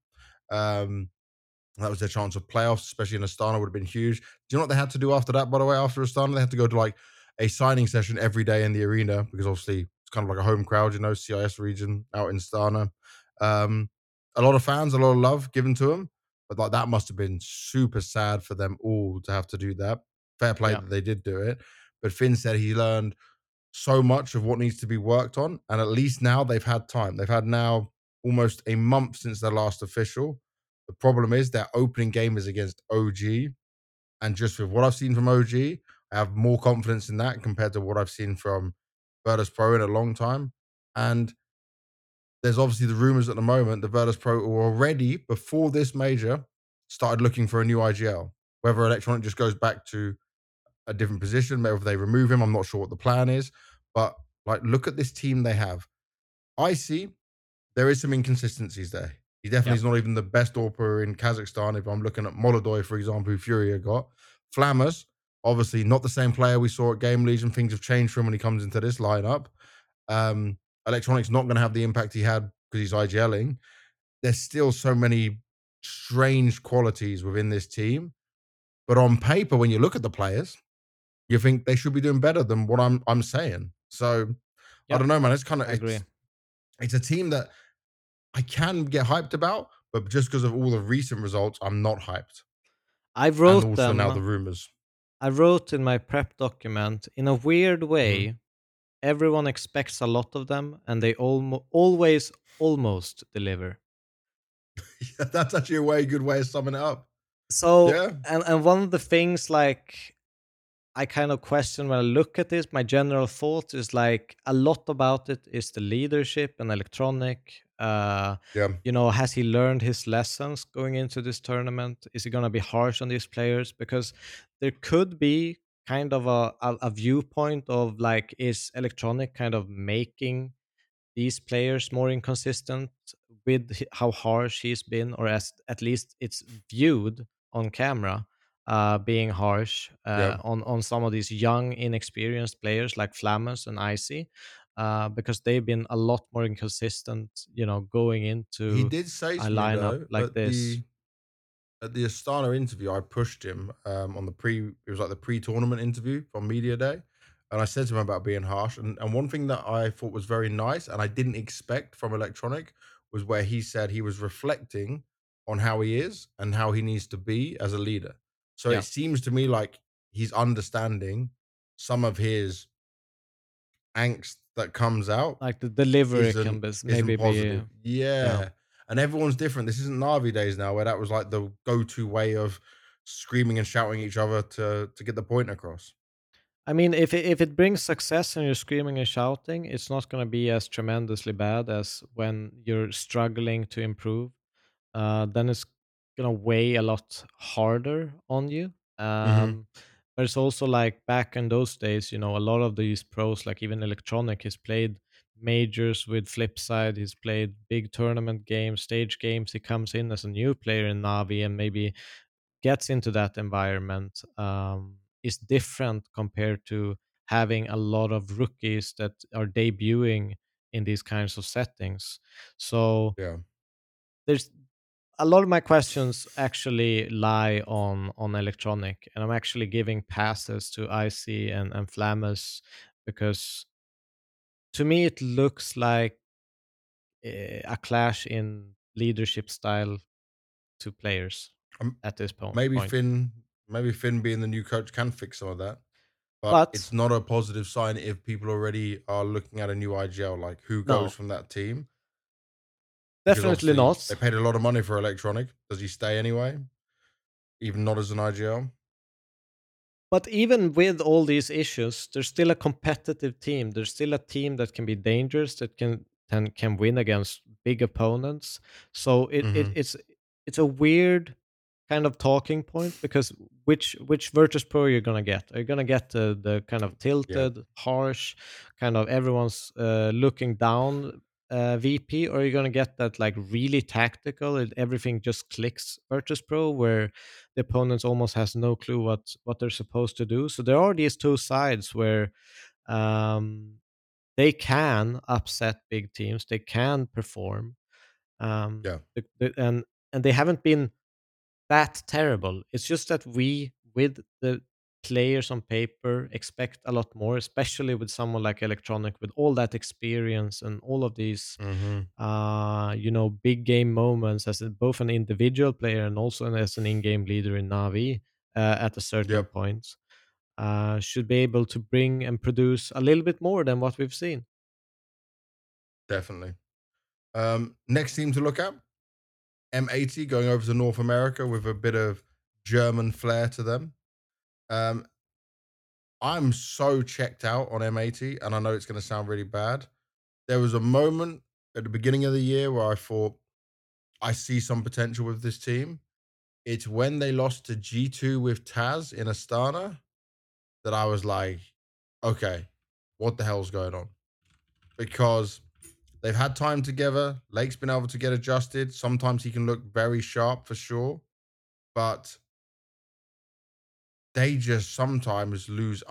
Um, that was their chance of playoffs, especially in Astana, would have been huge. Do you know what they had to do after that, by the way, after Astana? They had to go to like a signing session every day in the arena because obviously it's kind of like a home crowd, CIS region out in Astana. Um, a lot of fans, a lot of love given to them, but like that must have been super sad for them all to have to do that. Fair play Yeah. that they did do it. But Finn said he learned so much of what needs to be worked on. And at least now they've had time. They've had now almost a month since their last official. The problem is their opening game is against OG. And just with what I've seen from OG, I have more confidence in that compared to what I've seen from Virtus Pro in a long time. And there's obviously the rumors at the moment the Virtus Pro were already, before this major, started looking for a new IGL. Whether Electronic just goes back to a different position, maybe if they remove him, I'm not sure what the plan is. But like, look at this team they have. I see there is some inconsistencies there. He definitely Yeah. is not even the best AWPer in Kazakhstan. If I'm looking at Molodoy, for example, who Furia got. Flammers, obviously not the same player we saw at Game Legion. Things have changed for him when he comes into this lineup. Um, Electronic's not going to have the impact he had because he's IGLing. There's still so many strange qualities within this team. But on paper, when you look at the players, you think they should be doing better than what I'm saying. So I Yep. don't know, man. It's kind of I agree. it's a team that I can get hyped about, but just because of all the recent results, I'm not hyped. I And wrote also now the them. rumors. I wrote in my prep document, in a weird Mhm. way, everyone expects a lot of them, and they always almost deliver. Yeah, that's actually a way good way of summing it up. So, Yeah, and one of the things like I kind of question when I look at this, my general thought is like a lot about it is the leadership and Electronic. yeah, Has he learned his lessons going into this tournament? Is he going to be harsh on these players? Because there could be kind of a viewpoint of like, is Electronic kind of making these players more inconsistent with how harsh he's been, or as at least it's viewed on camera, being harsh yeah. on some of these young, inexperienced players like Flammus and Icy, because they've been a lot more inconsistent, going He into did say a to me lineup though like this. at the Astana interview, I pushed him on the it was like the pre-tournament interview from Media Day. And I said to him about being harsh. And one thing that I thought was very nice and I didn't expect from Electronic was where he said he was reflecting on how he is and how he needs to be as a leader. So it Yeah, seems to me like he's understanding some of his angst that comes out Like the delivery can isn't be isn't maybe be positive. yeah. Yeah. And everyone's different. This isn't Navi days now where that was like the go-to way of screaming and shouting at each other to get the point across. I mean, if it brings success and you're screaming and shouting, it's not going to be as tremendously bad as when you're struggling to improve. Then it's gonna weigh a lot harder on you. Mhm. But it's also like back in those days, a lot of these pros, like even Electronic, he's played majors with Flipside. He's played big tournament games, stage games. He comes in as a new player in Navi and maybe gets into that environment. Is different compared to having a lot of rookies that are debuting in these kinds of settings. So Yeah. there's a lot of my questions actually lie on electronic, and I'm actually giving passes to icy and flammus because to me it looks like a clash in leadership style to players Um, at this maybe point. Finn being the new coach can fix some of that. But But it's not a positive sign if people already are looking at a new IGL, like who goes no, from that team? Because definitely obviously they not. paid a lot of money for Electronic. Does he stay anyway? Even not as an IGL? But even with all these issues, there's still a competitive team. There's still a team that can be dangerous, that can win against big opponents. So Mhm. it's a weird kind of talking point because which Virtus Pro you're gonna get? Are you gonna get the kind of Yeah, tilted, harsh, kind of everyone's looking down VP, or are you gonna get that like really tactical and everything just clicks Virtus Pro where the opponents almost has no clue what they're supposed to do. So there are these two sides where um, they can upset big teams, they can perform, yeah, and they haven't been that terrible. It's just that we, with the players on paper, expect a lot more, especially with someone like Electronic with all that experience and all of these, mhm, big game moments as both an individual player and also as an in-game leader in Navi at a certain yep, point. Should be able to bring and produce a little bit more than what we've seen. definitely. Next team to look at, M80 going over to North America with a bit of German flair to them. Um, I'm so checked out on M80, and I know it's gonna sound really bad. There was a moment at the beginning of the year where I thought, I see some potential with this team. It's when they lost to G2 with Taz in Astana that I was like, okay, what the hell's going on? Because they've had time together. Lake's been able to get adjusted. Sometimes he can look very sharp for sure, but they just sometimes lose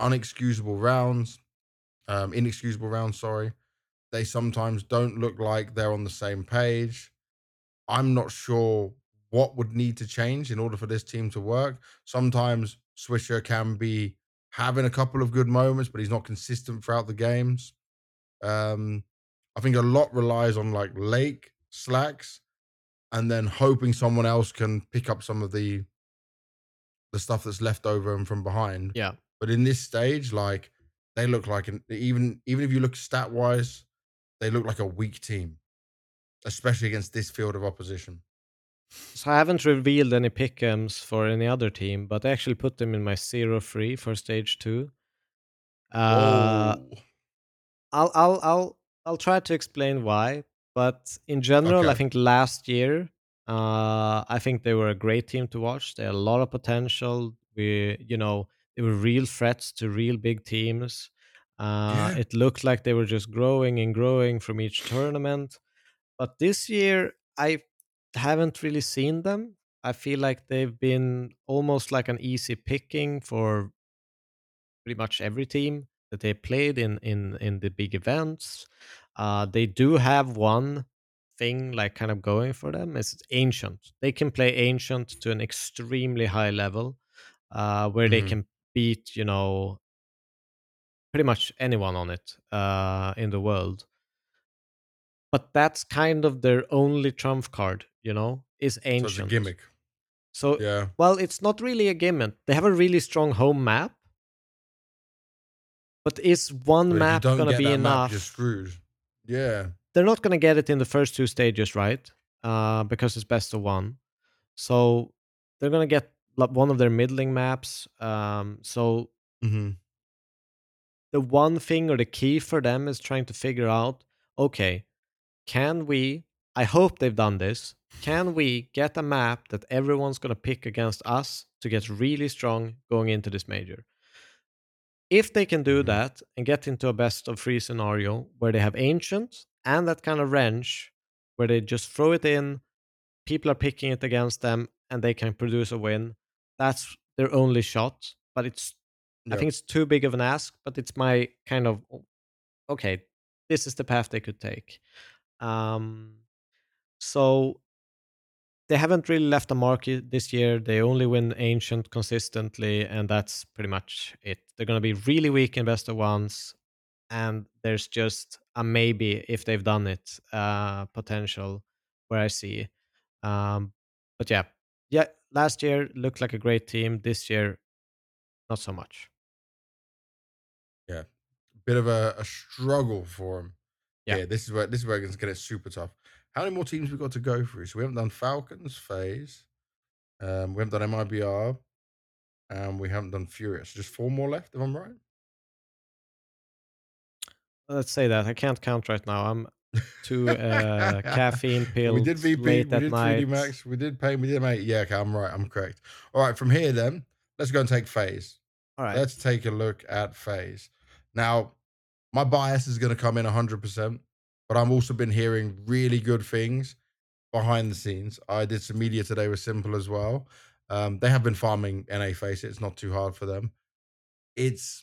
inexcusable rounds, sorry. They sometimes don't look like they're on the same page. I'm not sure what would need to change in order for this team to work. Sometimes Swisher can be having a couple of good moments, but he's not consistent throughout the games. Um, I think a lot relies on like Lake slacks and then hoping someone else can pick up some of the stuff that's left over and from behind. Yeah. But in this stage, like they look like even if you look stat wise, they look like a weak team, especially against this field of opposition. So I haven't revealed any pick'ems for any other team, but I actually put them in my 0-3 for stage two. Uh, Whoa. I'll I'll I'll I'll try to explain why, but in general, I Okay. think last year, I think they were a great team to watch. They had a lot of potential. They were real threats to real big teams. Yeah. It looked like they were just growing and growing from each tournament. But this year, I haven't really seen them. I feel like they've been almost like an easy picking for pretty much every team that they played in the big events. They do have one thing like kind of going for them is ancient. They can play ancient to an extremely high level, where they Mhm. can beat pretty much anyone on it in the world. But that's kind of their only trump card, is So it's a ancient. gimmick. So, Yeah. well, it's not really a gimmick. They have a really strong home map, But is one But if you map don't gonna get be that map, you're enough? screwed. Yeah. They're not gonna get it in the first two stages, right? Because it's best of one. So they're gonna get like one of their middling maps. So Hmm. the one thing or the key for them is trying to figure out, okay, can we? I hope they've done this. Can we get a map that everyone's gonna pick against us to get really strong going into this major? If they can do Hmm. that and get into a best of three scenario where they have ancient and that kind of wrench where they just throw it in, people are picking it against them and they can produce a win, that's their only shot. But I Yep. think it's too big of an ask, but it's my kind of okay, this is the path they could take. Um, so they haven't really left a market this year. They only win ancient consistently, and that's pretty much it. They're going to be really weak in best of ones, and there's just a maybe if they've done it potential where I see. Um, but yeah, yeah. Last year looked like a great team. This year, not so much. Yeah. Bit of a struggle for him Yeah. here. This is where it's gonna get super tough. How many more teams we got to go through? So we haven't done Falcons phase. We haven't done MIBR, and we haven't done Furious. Just four more left, if I'm right. Let's say that I can't count right now. I'm too caffeine Well, we did pilled VP, late we at did 3D night. Max, we did Pain, we did Mate. Yeah, okay, I'm right. I'm correct. All right, from here then, let's go and take phase. All right. Let's take a look at phase. Now, my bias is going to come in 100%, but I've also been hearing really good things behind the scenes. I did some media today with Simple as well. They have been farming NA Face. It's not too hard for them. It's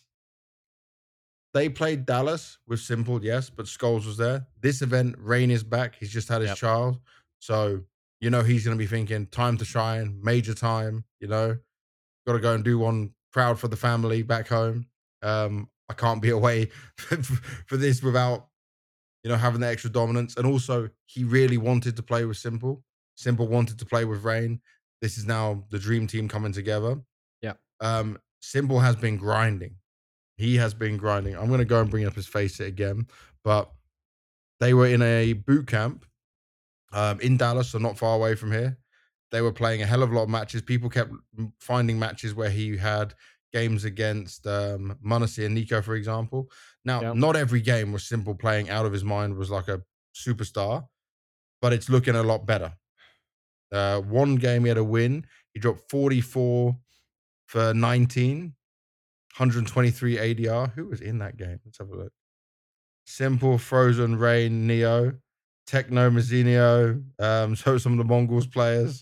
They played Dallas with Simple, yes, but Scholes was there. This event, Rain is back. He's just had his Yep. child. So, he's going to be thinking, time to shine, major time, got to go and do one proud for the family back home. I can't be away for this without, having the extra dominance. And also, he really wanted to play with Simple. Simple wanted to play with Rain. This is now the dream team coming together. Yeah. Simple has been grinding. He has been grinding. I'm going to go and bring up his face it again, but they were in a boot camp in Dallas, so not far away from here. They were playing a hell of a lot of matches. People kept finding matches where he had games against Munacy and Nico, for example. Now, Yeah. not every game was Simple playing out of his mind, was like a superstar, but it's looking a lot better. One game he had a win. He dropped 44 for 19, 123 ADR. Who was in that game? Let's have a look. Simple, Frozen, Rain, Neo, Techno, Mazzinio, so some of the Mongols players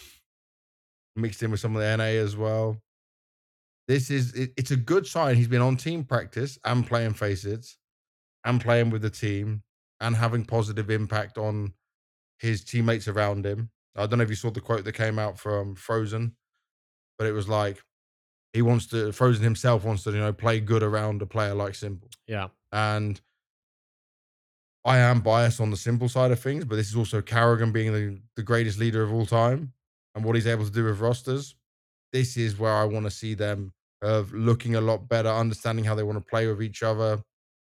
mixed in with some of the NA as well. It's a good sign. He's been on team practice and playing faces and playing with the team and having positive impact on his teammates around him. I don't know if you saw the quote that came out from Frozen, but it was like Frozen himself wants to, play good around a player like Simple. Yeah. And I am biased on the Simple side of things, but this is also Carrigan being the greatest leader of all time and what he's able to do with rosters. This is where I want to see them of looking a lot better, understanding how they want to play with each other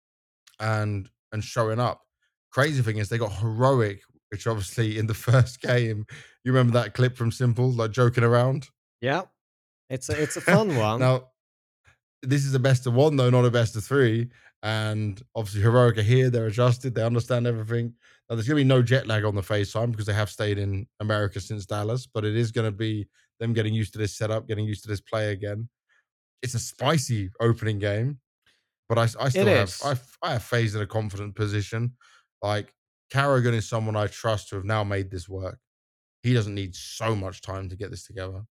and showing up. Crazy thing is they got heroic, which obviously in the first game, you remember that clip from Simple, like joking around? Yeah. It's a fun one. Now, this is a best of one, though, not a best of three. And obviously, Heroic are here. They're adjusted. They understand everything. Now, there's going to be no jet lag on the FaceTime because they have stayed in America since Dallas, but it is going to be them getting used to this setup, getting used to this play again. It's a spicy opening game, but I It still have is. I have FaZe in a confident position. Like Carrigan is someone I trust to have now made this work. He doesn't need so much time to get this together.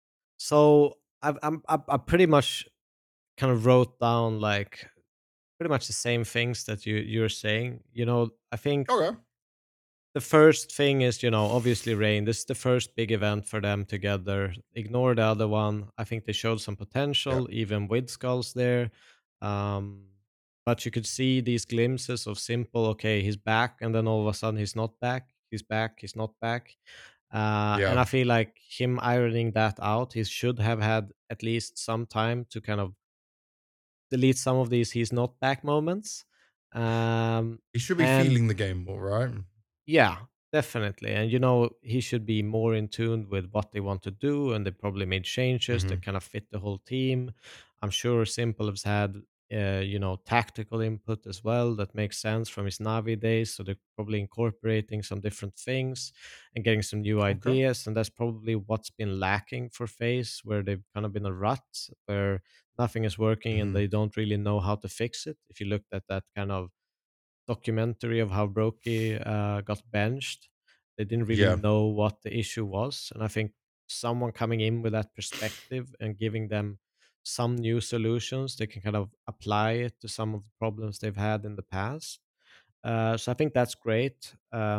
So I pretty much kind of wrote down like pretty much the same things that you're saying. I think Okay. the first thing is, obviously Rain. This is the first big event for them together. Ignore the other one. I think they showed some Yeah. potential, even with Skulls there. Um, but you could see these glimpses of Simple, okay, he's back, and then all of a sudden he's not back. He's back, he's not back. And Yeah. I feel like him ironing that out, he should have had at least some time to kind of delete some of these he's not back moments. Um, He should be and feeling the game more, right? yeah, definitely. And he should be more in tune with what they want to do, and they probably made changes Hmm. that kind of fit the whole team. I'm sure Simple has had tactical input as well that makes sense from his Navi days. So they're probably incorporating some different things and getting some new Okay. ideas. And that's probably what's been lacking for FaZe, where they've kind of been a rut, where nothing is working and Hmm. they don't really know how to fix it. If you looked at that kind of documentary of how Brokey got benched. They didn't really Yeah. know what the issue was, and I think someone coming in with that perspective and giving them some new solutions, they can kind of apply it to some of the problems they've had in the past. So I think that's great.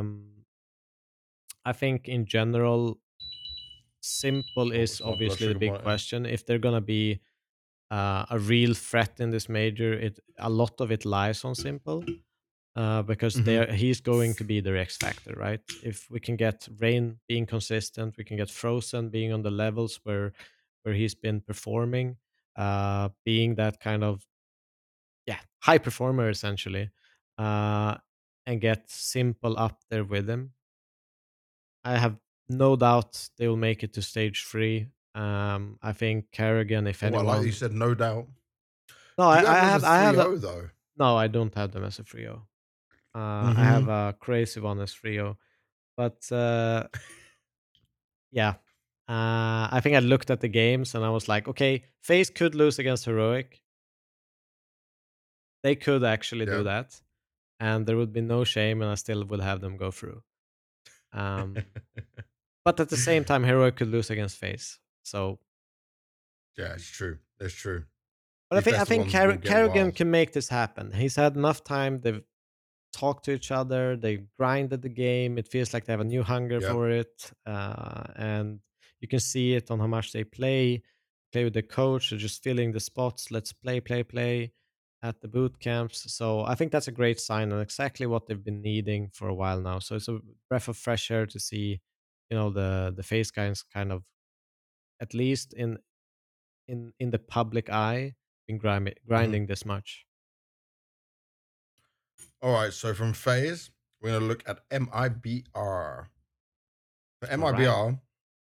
I think in general, simple Oh, is it's my blood obviously the sugar big monitor. question. If they're gonna be a real threat in this major, it a lot of it lies on simple. Because Hmm. he's going to be their X factor, right? If we can get Rain being consistent, we can get Frozen being on the levels where he's been performing, being that kind of high performer essentially, uh, and get Simple up there with him. I have no doubt they will make it to stage 3. I think Kerrigan, if Oh, I like that you anyone. said no doubt. No, Do I, you have I them as a have I have a, 3-0 though? no, I don't have them as a trio. I have Hmm. a crazy one as trio. But yeah, I think I looked at the games and I was like, okay, FaZe could lose against Heroic. They could actually do Yeah. that, and there would be no shame, and I still would have them go through. Um, but at the same time, Heroic could lose against FaZe. So, Yeah, it's true. It's true. but I These think best of ones will get Kerrigan wild. can make this happen. He's had enough time. They've talk to each other. They grinded the game. It feels like they have a new hunger Yep. for it, and you can see it on how much they play with the coach. They're just filling the spots. Let's play, play, play at the boot camps. So I think that's a great sign and exactly what they've been needing for a while now. So it's a breath of fresh air to see, the face guys kind of at least in the public eye been Hmm. grinding this much. All right. So from phase, we're gonna look at MIBR. For All right. MIBR,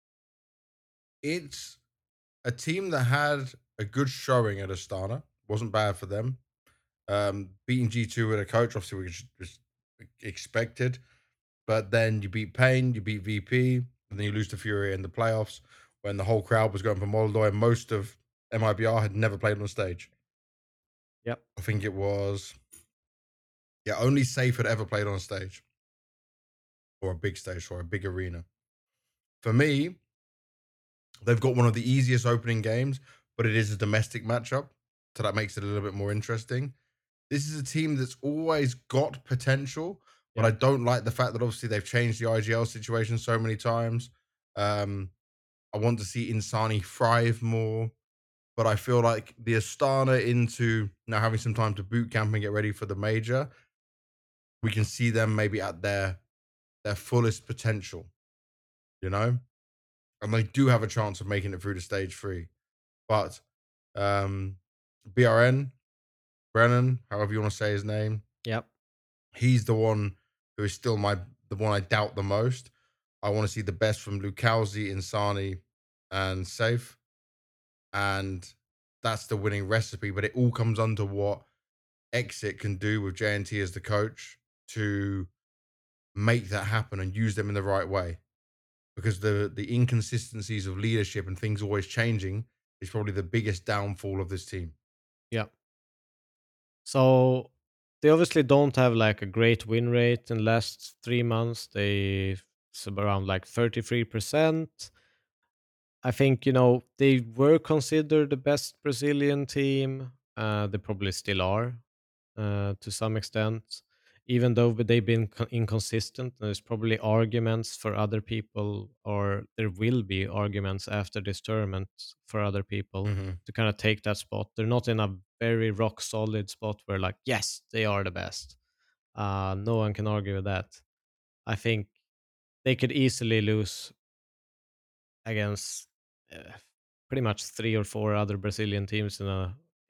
it's a team that had a good showing at Astana. Wasn't bad for them. Beating G2 with a coach, obviously, we just expected. But then you beat Pain, you beat VP, and then you lose to Fury in the playoffs when the whole crowd was going for Moldoy, and most of MIBR had never played on stage. Yep. I think it was, yeah, only Safe had ever played on stage or a big stage or a big arena. For me, they've got one of the easiest opening games, but it is a domestic matchup. So that makes it a little bit more interesting. This is a team that's always got potential, but I Yep. don't like the fact that obviously they've changed the IGL situation so many times. Um, I want to see Insani thrive more, but I feel like the Astana into now having some time to boot camp and get ready for the major, we can see them maybe at their fullest potential, you know? And they do have a chance of making it through to stage 3. But um BRN, Brennan, however you want to say his name, Yep. he's the one who is still the one I doubt the most. I want to see the best from Lukowski, Insani, and Safe. And that's the winning recipe. But it all comes under what Exit can do with JNT as the coach to make that happen and use them in the right way. Because the inconsistencies of leadership and things always changing is probably the biggest downfall of this team. Yep. So they obviously don't have like a great win rate in last 3 months. It's around like 33%. I think they were considered the best Brazilian team. They probably still are to some extent, even though they've been inconsistent. There's probably arguments for other people, or there will be arguments after this tournament for other people Hmm. to kind of take that spot. They're not in a very rock solid spot where, like, yes, they are the best. No one can argue with that. I think they could easily lose against uh, pretty much 3 or 4 other Brazilian teams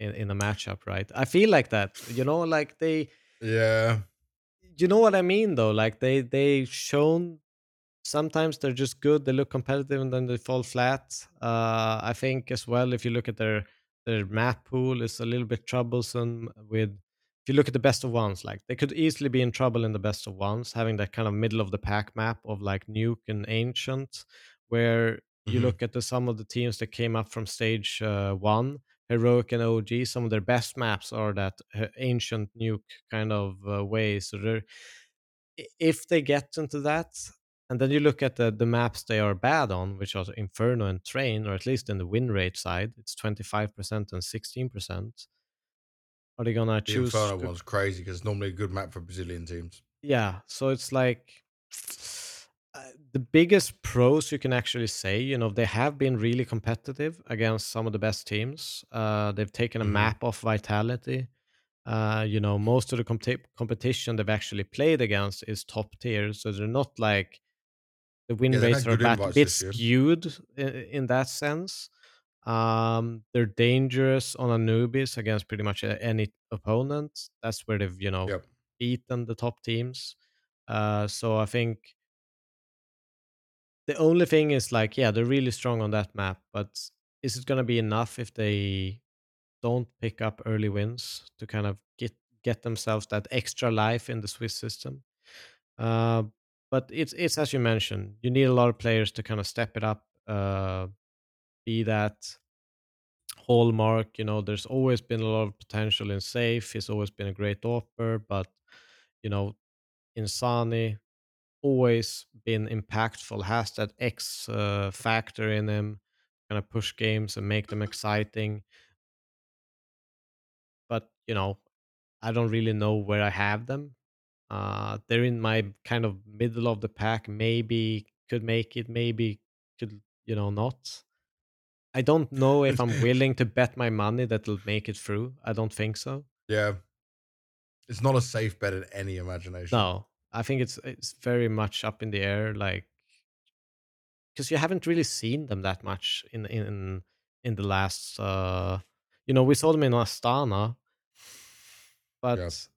in a matchup, right? I feel like that, like Yeah. you know what I mean though. Like they shown sometimes they're just good, they look competitive, and then they fall flat. I think as well, if you look at their map pool, is a little bit troublesome. With if you look at the best of ones, like they could easily be in trouble in the best of ones, having that kind of middle of the pack map of like Nuke and Ancient, where you Hmm. look at some of the teams that came up from stage one, Heroic and OG. Some of their best maps are that Ancient Nuke kind of way. So they're if they get into that, and then you look at the maps they are bad on, which are Inferno and Train, or at least in the win rate side, it's 25% and 16%. Are they gonna The choose Inferno one's crazy because it's normally a good map for Brazilian teams. yeah, so it's like the biggest pros you can actually say, they have been really competitive against some of the best teams. They've taken a Hmm. map off Vitality. Most of the competition they've actually played against is top tier, so they're not like the win Yeah, they've rates had are a good invites bit this year. skewed in that sense. They're dangerous on Anubis against pretty much any opponent. That's where they've Yep. beaten the top teams. So I think the only thing is like, yeah, they're really strong on that map, but is it gonna be enough if they don't pick up early wins to kind of get themselves that extra life in the Swiss system? Uh, but it's as you mentioned, you need a lot of players to kind of step it up, be that hallmark. There's always been a lot of potential in Safe. He's always been a great offer, but you know, Insani always been impactful, has that X factor in him, kind of push games and make them exciting. But I don't really know where I have them. They're in my kind of middle of the pack. Maybe could make it. Maybe could not. I don't know if I'm willing to bet my money that they'll make it through. I don't think so. Yeah. It's not a safe bet in any imagination. No, I think it's very much up in the air. Like because you haven't really seen them that much in the last. We saw them in Astana, Yeah. but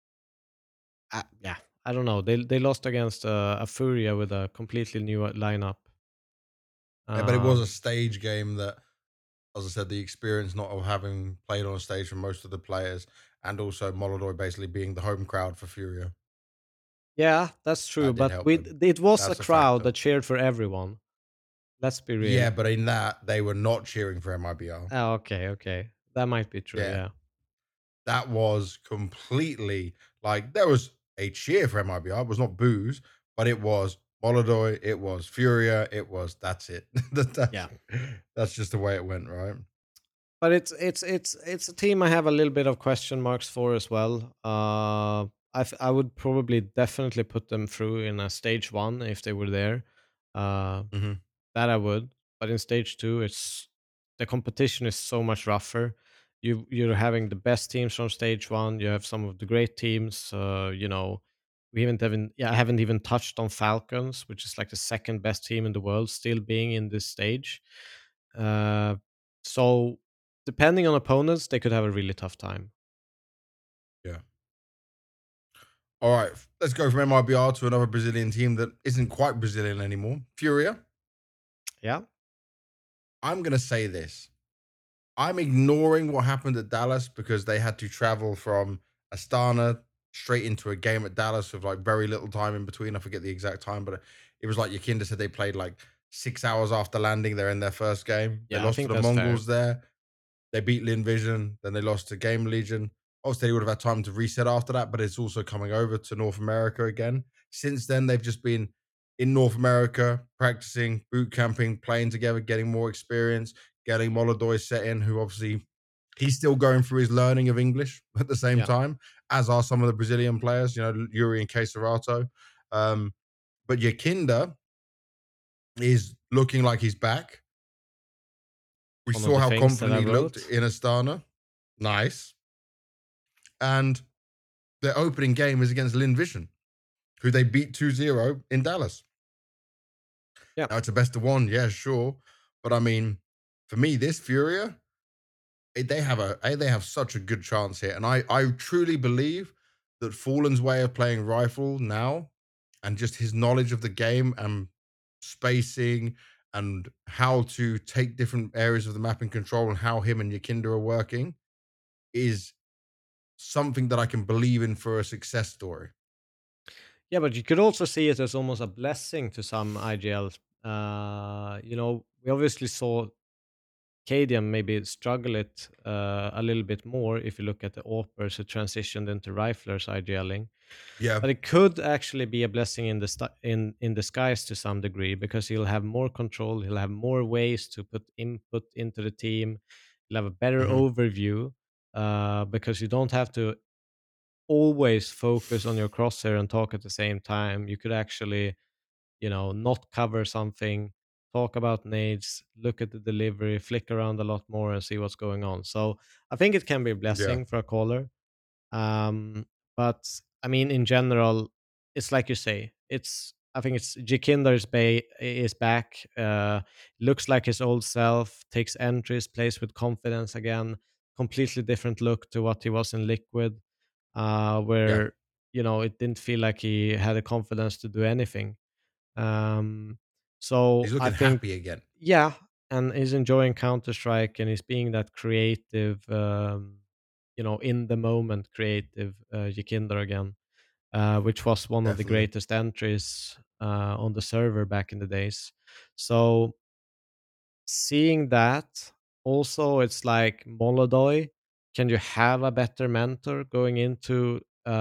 yeah, I don't know. They lost against a Furia with a completely new lineup. Yeah, but it was a Um, stage game that, as I said, the experience not of having played on a stage for most of the players, and also Molodoi basically being the home crowd for Furia. yeah, that's true. That did But help them. it was a That's a crowd factor. that cheered for everyone. Let's be real. Yeah, but in that they were not cheering for MIBR. Oh, okay, okay, that might be true. Yeah, Yeah, that was completely like there was a cheer for MIBR. It was not booze, but it was Molodoi. It was Furia. It was that's it. yeah. That's just the way it went, right? But it's a team I have a little bit of question marks for as well. I would probably definitely put them through in a stage one if they were there. Uh, Hmm. that I would, but in stage two, it's the competition is so much rougher. You're having the best teams from stage one. You have some of the great teams. We haven't even I haven't even touched on Falcons, which is like the second best team in the world, still being in this stage. Uh, so depending on opponents, they could have a really tough time. Yeah. All right, let's go from MIBR to another Brazilian team that isn't quite Brazilian anymore. Furia. Yeah, I'm gonna say this. I'm ignoring what happened at Dallas because they had to travel from Astana straight into a game at Dallas with like very little time in between. I forget the exact time, but it was like Yakinda said they played like 6 hours after landing. They're in their first game. They yeah, I lost to think the that's fair. Mongols there. They beat Lin Vision. Then they lost to Game Legion. Obviously, they would have had time to reset after that, but it's also coming over to North America again. Since then, they've just been in North America, practicing, boot camping, playing together, getting more experience, getting Molodoi set in, who obviously he's still going through his learning of English at the same Yeah, time, as are some of the Brazilian players, Yuri and Queserato. Um, but Yakinda is looking like he's back. We one of saw the how things that confident I he looked wrote. in Astana. Nice. And their opening game is against Lin Vision, who they beat 2-0 in Dallas. Yeah, Now it's a best of one, yeah, sure. But I mean, for me, this Furia, they have such a good chance here, and I truly believe that Fallen's way of playing rifle now, and just his knowledge of the game and spacing and how to take different areas of the map in control and how him and Yakinda are working is something that I can believe in for a success story. Yeah, but you could also see it as almost a blessing to some IGLs. We obviously saw Cadian maybe struggle it a little bit more if you look at the AWPers who transitioned into riflers IGLing. Yeah. But it could actually be a blessing in in disguise to some degree because he'll have more control, he'll have more ways to put input into the team, he'll have a better Hmm. overview because you don't have to always focus on your crosshair and talk at the same time. You could actually, not cover something, talk about nades, look at the delivery, flick around a lot more and see what's going on. So I think it can be a Yeah. blessing for a caller. Um, but I mean, in general, it's like you say. I think it's Jakinder is back. Looks like his old self. Takes entries, plays with confidence again. Completely different look to what he was in Liquid, Yeah. where it didn't feel like he had the confidence to do anything. Um, so He's I looking think, happy again. yeah, and he's enjoying Counter Strike and he's being that creative, in the moment creative Jakinder again, which was one of the Definitely. greatest entries on the server back in the days. So seeing that, also it's like Molodoy. Can you have a better mentor going into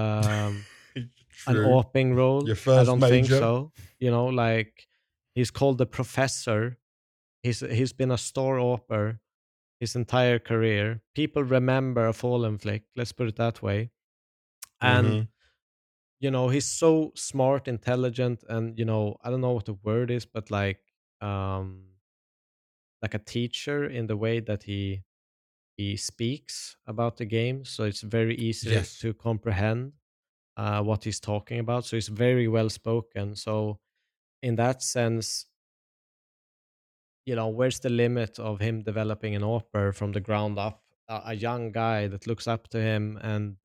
an True. AWPing role? Your I first don't think major. so. Like he's called the professor. He's been a star AWPer his entire career. People remember a Fallen Flick, let's put it that way. And Hmm. he's so smart, intelligent, and I don't know what the word is, but like a teacher in the way that he speaks about the game. So it's very easy Yes. to comprehend what he's talking about. So he's very well spoken. So in that sense, where's the limit of him developing an opera from the ground up? A young guy that looks up to him and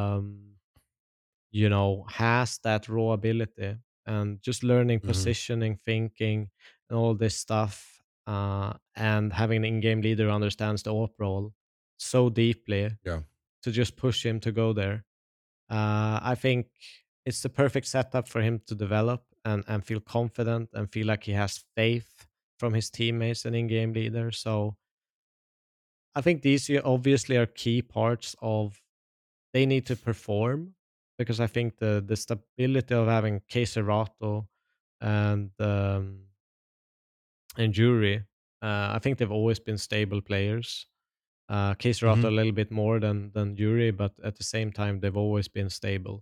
has that raw ability and just learning Hmm. positioning, thinking, and all this stuff, and having an in-game leader who understands the op role so deeply Yeah. to just push him to go there. I think it's the perfect setup for him to develop and feel confident and feel like he has faith from his teammates and in-game leader. So I think these obviously are key parts of they need to perform because I think the stability of having Caserato and Jury, I think they've always been stable players. Caserato Hmm. a little bit more than Jury, but at the same time they've always been stable.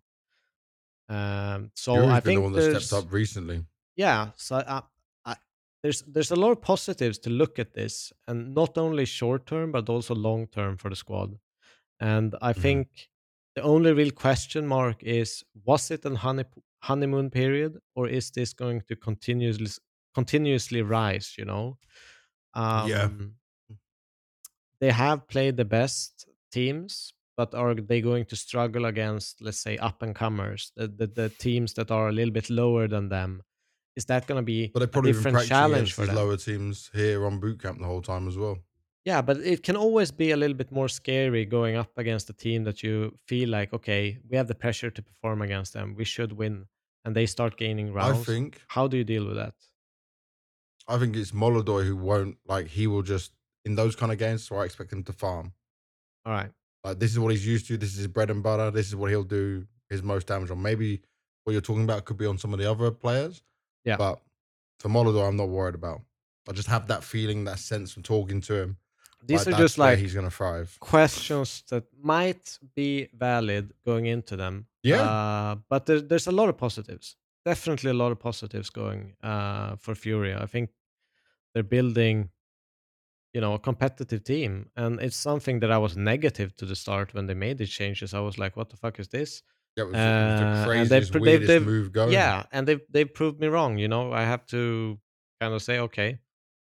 So Jury's I been the think one that stepped there's up recently. yeah, so there's a lot of positives to look at this, and not only short term but also long term for the squad. And I Hmm. think the only real question mark is: was it an honeymoon period, or is this going to continuously rise? Yeah. Um, they have played the best teams, but are they going to struggle against, let's say, up and comers, the teams that are a little bit lower than them? Is that going to be But they've a probably been different practicing challenge against for these them? lower teams here on boot camp the whole time as well. Yeah, but it can always be a little bit more scary going up against a team that you feel like, okay, we have the pressure to perform against them. We should win. And they start gaining I rounds. think How do you deal with that? I think it's Molodoy who won't like he will just in those kind of games, so I expect him to farm. All right. Like this is what he's used to, this is his bread and butter, this is what he'll do his most damage on. Maybe what you're talking about could be on some of the other players, Yeah. but for Molodoy, I'm not worried about. I just have that feeling, that sense from talking to him. These Like are just that's where he's like gonna thrive. questions that might be valid going into them. Yeah. But there's a lot of positives. Definitely a lot of positives going for Fury. I think they're building, a competitive team. And it's something that I was negative to the start when they made the changes. I was like, what the fuck is this? Yeah, it was the And craziest, weirdest they've move going. yeah, and they've proved me wrong. I have to kind of say, okay,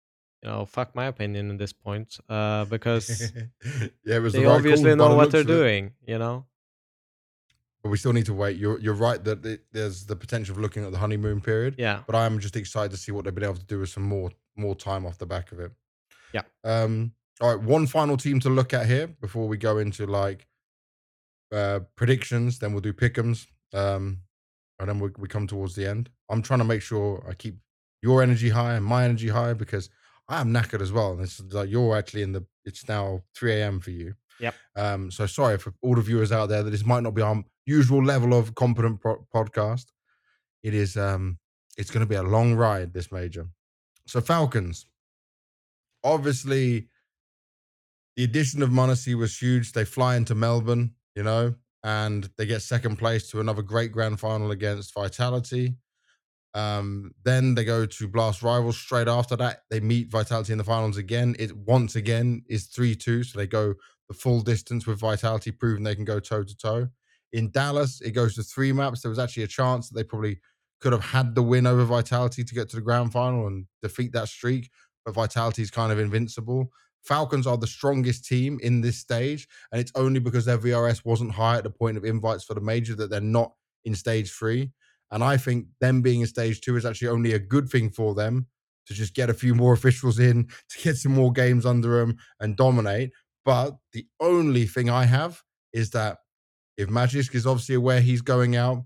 fuck my opinion in this point, because Yeah, it was the they right call obviously by know the what looks they're of it. doing. But we still need to wait. You're right that there's the potential of looking at the honeymoon period, Yeah, but I am just excited to see what they've been able to do with some more time off the back of it. yeah. Um, all right, one final team to look at here before we go into like predictions. Then we'll do pick'ems, and then we come towards the end. I'm trying to make sure I keep your energy high and my energy high because I am knackered as well. And it's like you're actually in the. It's now 3 a.m. for you. Yep. So sorry for all the viewers out there that this might not be our usual level of competent podcast. It is. It's going to be a long ride. This major. So Falcons, obviously, the addition of Monacy was huge. They fly into Melbourne, and they get second place to another great grand final against Vitality. Then they go to Blast Rivals straight after that. They meet Vitality in the finals again. It once again is 3-2. So they go the full distance with Vitality, proving they can go toe to toe. In Dallas, it goes to 3 maps. There was actually a chance that they probably could have had the win over Vitality to get to the grand final and defeat that streak, but Vitality is kind of invincible. Falcons are the strongest team in this stage, and it's only because their VRS wasn't high at the point of invites for the major that they're not in stage 3. And I think them being in stage 2 is actually only a good thing for them to just get a few more officials in, to get some more games under them and dominate. But the only thing I have is that if Magisk is obviously aware he's going out,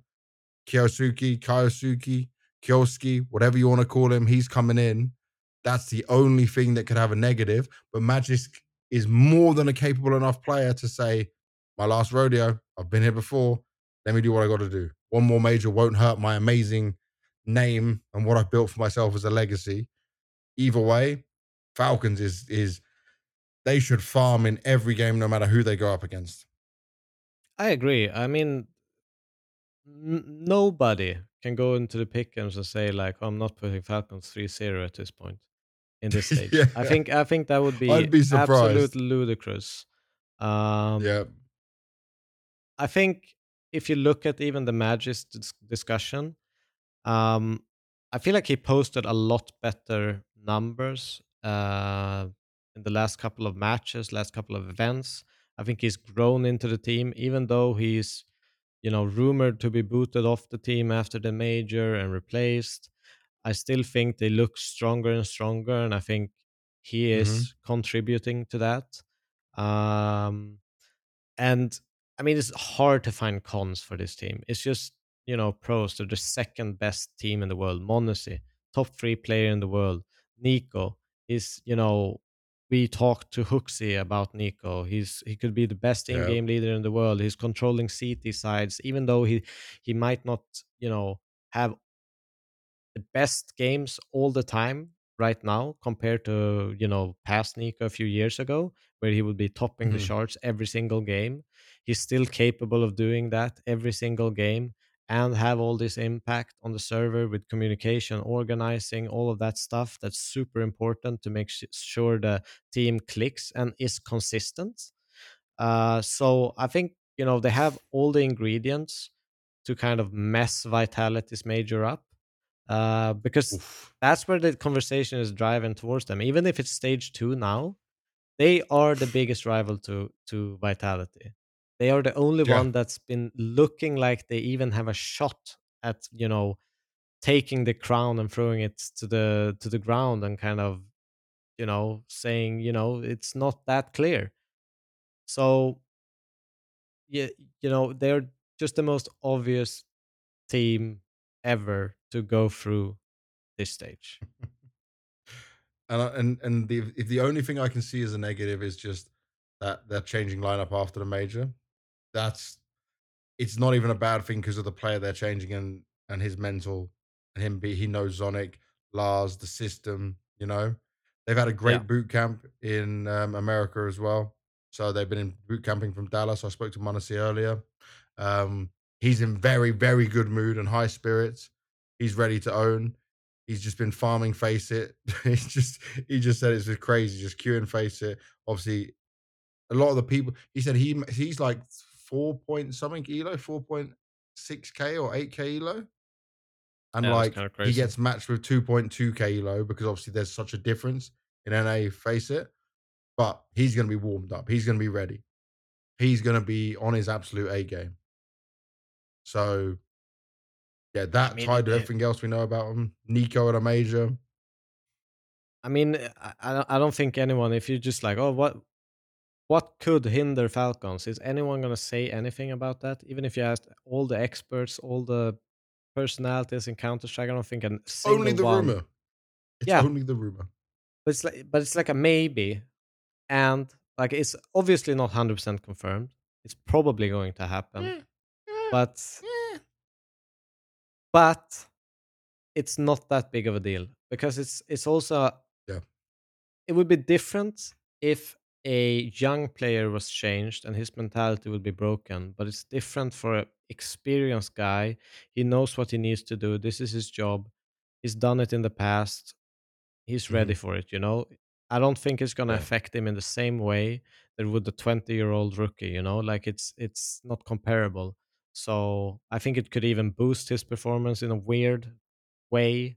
Kioski, whatever you want to call him, he's coming in. That's the only thing that could have a negative. But Magisk is more than a capable enough player to say, my last rodeo, I've been here before. Let me do what I got to do. One more major won't hurt my amazing name and what I've built for myself as a legacy. Either way, Falcons is they should farm in every game, no matter who they go up against. I agree. I mean, nobody can go into the pickings and say like, "Oh, I'm not putting Falcons 3-0 at this point in this stage." I Yeah, think I think that would be I'd be surprised. absolutely ludicrous. Um, Yeah. I think if you look at even the Magis discussion, um, I feel like he posted a lot better numbers in the last couple of matches, last couple of events. I think he's grown into the team, even though he's rumored to be booted off the team after the major and replaced. I still think they look stronger and stronger, and I think he Hmm. is contributing to that. Um, and I mean, it's hard to find cons for this team. It's just, pros. They're the second best team in the world. Monacy, top 3 player in the world. Nico is, we talked to Hooksy about Nico. He could be the best Yeah. in-game leader in the world. He's controlling CT sides, even though he might not, have the best games all the time right now compared to past Nico a few years ago, where he would be topping the Mhm. charts every single game. He's still capable of doing that every single game and have all this impact on the server with communication, organizing, all of that stuff. That's super important to make sure the team clicks and is consistent. So I think they have all the ingredients to kind of mess Vitality's major up, because Oof. that's where the conversation is driving towards them. Even if it's stage 2 now, they are the biggest rival to Vitality. They are the only Yeah. one that's been looking like they even have a shot at taking the crown and throwing it to the ground and kind of saying it's not that clear. So yeah, they're just the most obvious team ever to go through this stage. If the only thing I can see as a negative is just that they're changing lineup after the major, that's it's not even a bad thing because of the player they're changing and his mental and he knows Zonic, Lars, the system, They've had a Yeah. great boot camp in America as well. So they've been in boot camping from Dallas. I spoke to Monasi earlier. Um, he's in very, very good mood and high spirits. He's ready to own. He's just been farming Face It. He just said it's just crazy, just queuing Face It. Obviously, a lot of the people he said he's like 4 point something kilo, 4.6K or 8K elo. And Yeah, that's like kind of he crazy. gets matched with 2.2K elo because obviously there's such a difference in NA face it, but he's going to be warmed up. He's going to be ready. He's going to be on his absolute A game. So, yeah, that tied to everything else we know about him. Nico at a major. I mean, I don't think anyone, if you're just like, oh, what could hinder Falcons? Is anyone going to say anything about that? Even if you asked all the experts, all the personalities in Counter-Strike, I don't think a single Only the one. rumor. It's Yeah. only the rumor. But it's like a maybe. And like it's obviously not 100% confirmed. It's probably going to happen. But it's not that big of a deal because it's also it would be different if a young player was changed and his mentality would be broken, but it's different for an experienced guy. He knows what he needs to do. This is his job. He's done it in the past. He's ready for it, you know? I don't think it's going to affect him in the same way that would the 20-year-old rookie, you know? Like it's not comparable. So I think it could even boost his performance in a weird way.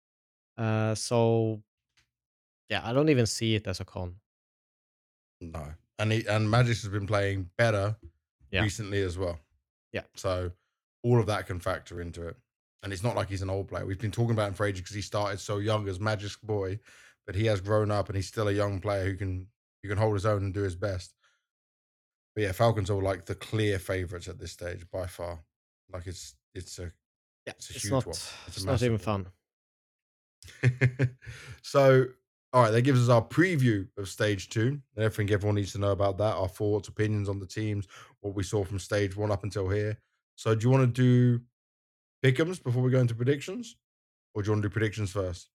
So yeah, I don't even see it as a con. No. And Magix has been playing better recently as well. Yeah. So all of that can factor into it. And it's not like he's an old player. We've been talking about him for ages because he started so young as Magix boy, but he has grown up and he's still a young player who can hold his own and do his best. But yeah, Falcons are like the clear favorites at this stage by far. Like it's a huge one. It's not even fun. So, all right, that gives us our preview of stage 2 and everything everyone needs to know about that, our thoughts, opinions on the teams, what we saw from stage 1 up until here. So do you want to do pick'ems before we go into predictions, or do you want to do predictions first?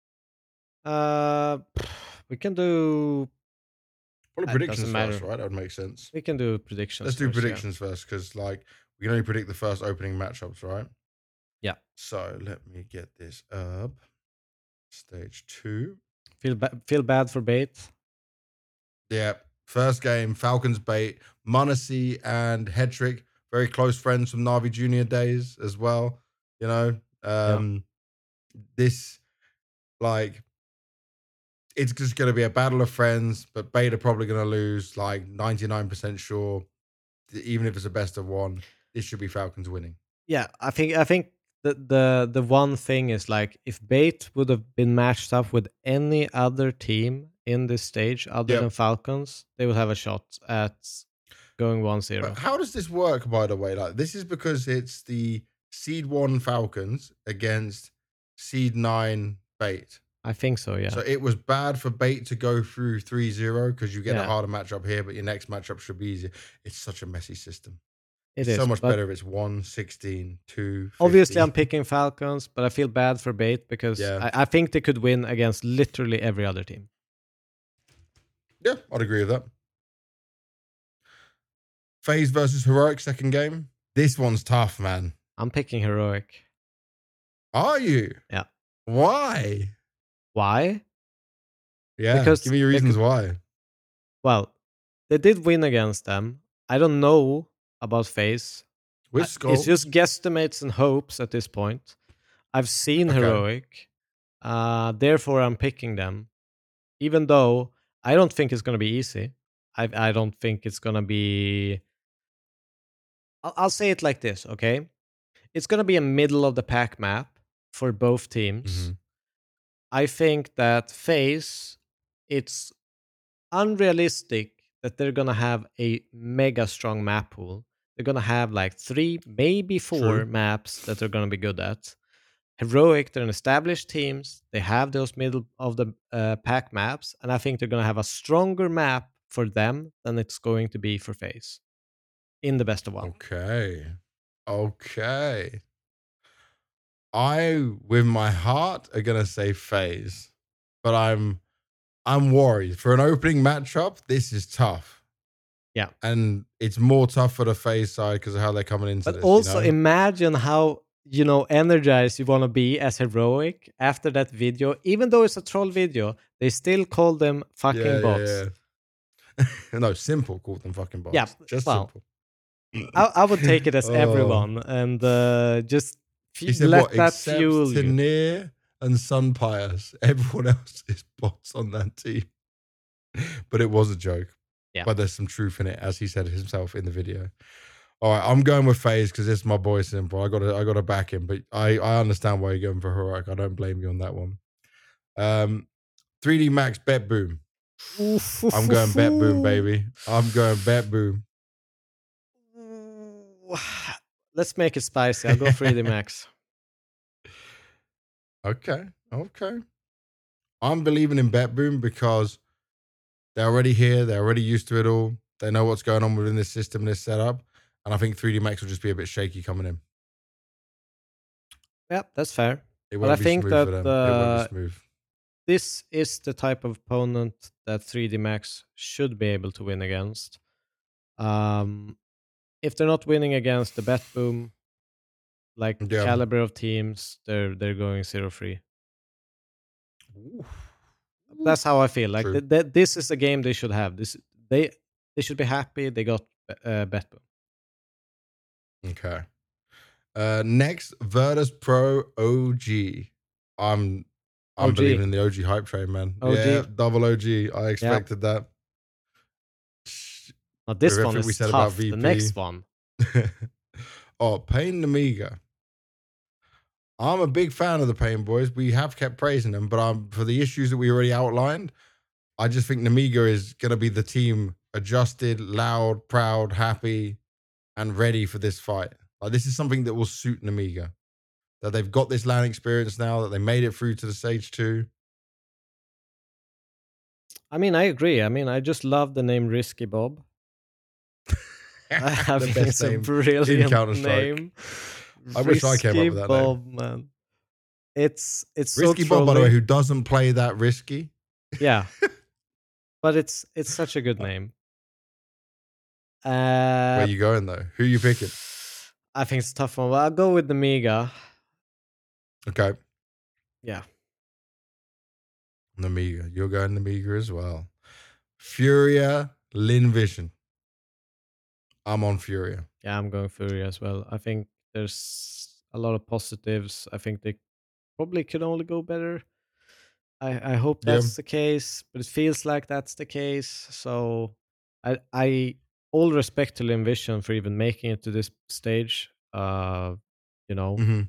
We can do probably predictions first, right? That would make sense. We can do predictions. Let's do predictions first, because like we can only predict the first opening matchups, right? Yeah. So let me get this up. Stage 2. Feel bad for Bait. Yeah. First game, Falcons Bait, m0NESY and Hetrick, very close friends from Na'Vi Junior days as well. You know, this like it's just going to be a battle of friends, but Bait are probably going to lose, like 99% sure. Even if it's a best of 1, this should be Falcons winning. Yeah, I think the one thing is like if Bait would have been matched up with any other team in this stage other than Falcons, they would have a shot at going 1-0. But how does this work, by the way? Like, this is because it's the Seed 1 Falcons against Seed 9 Bait. I think so, yeah. So it was bad for Bait to go through 3-0 because you get a harder matchup here, but your next matchup should be easier. It's such a messy system. It is so much better if it's 1-16, 2-15. Obviously, I'm picking Falcons, but I feel bad for Bait because I think they could win against literally every other team. Yeah, I'd agree with that. FaZe versus Heroic, second game. This one's tough, man. I'm picking Heroic. Are you? Yeah. Why? Why? Yeah, because give me your reasons why. Well, they did win against them. I don't know about FaZe. With Skull. It's just guesstimates and hopes at this point. I've seen Heroic. Therefore, I'm picking them. Even though I don't think it's going to be easy. I don't think it's going to be... I'll say it like this, okay? It's going to be a middle of the pack map for both teams. I think that FaZe, it's unrealistic that they're going to have a mega strong map pool. They're going to have like 3, maybe 4 maps that they're going to be good at. Heroic, they're an established teams. They have those middle of the pack maps. And I think they're going to have a stronger map for them than it's going to be for FaZe in the best of 1. Okay. I, with my heart, are going to say FaZe. But I'm worried. For an opening matchup, this is tough. Yeah. And it's more tough for the FaZe side because of how they're coming into this. But also imagine how, energized you want to be as Heroic after that video. Even though it's a troll video, they still call them fucking bots. Yeah. No, Simple called them fucking bots. Yeah, just Simple. I would take it as everyone and just let that fuel you. Tanir and Sun Pius. Everyone else is bots on that team. But it was a joke. Yeah. But there's some truth in it, as he said himself in the video. All right, I'm going with FaZe because it's my boy Simple. I gotta back him, but I understand why you're going for Heroic. I don't blame you on that one. 3D Max Bet Boom. I'm going Bet Boom, baby. I'm going Bet Boom. Let's make it spicy. I'll go 3D Max. Okay. I'm believing in Bet Boom because they're already here. They're already used to it all. They know what's going on within this system, this setup. And I think 3D Max will just be a bit shaky coming in. Yeah, that's fair. It But I won't be think smooth that for them. It won't be smooth. this is the type of opponent that 3D Max should be able to win against. If they're not winning against the Bet Boom, like Yeah. caliber of teams, they're going 0-3. That's how I feel. Like True. this is a game they should have. They should be happy they got Bet Boom. Okay. Next, Virtus Pro OG. I'm OG. believing in the OG hype train, man. OG. Yeah, double OG. I expected that. Now this With one everything is we said tough. about VP. The next one. Oh, Pain Namiga. I'm a big fan of the Pain boys. We have kept praising them, but for the issues that we already outlined, I just think Namiga is going to be the team adjusted, loud, proud, happy, and ready for this fight. Like, this is something that will suit Namiga. That they've got this LAN experience now, that they made it through to the stage 2. I mean, I agree. I mean, I just love the name Risky Bob. I think it's a brilliant name. I wish I came up with that Bob, name. Man. It's Risky so Bob, by the way, who doesn't play that risky. Yeah. But it's such a good name. Where you going though? Who are you picking? I think it's a tough one. Well, I'll go with Namiga. Okay. Yeah. Namiga. You're going Namiga as well. Furia, Lin Vision. I'm on Furia. Yeah, I'm going Furia as well. I think there's a lot of positives. I think they probably could only go better. I hope that's the case, but it feels like that's the case. So I all respect to Lin Vision for even making it to this stage. You know. Mm-hmm.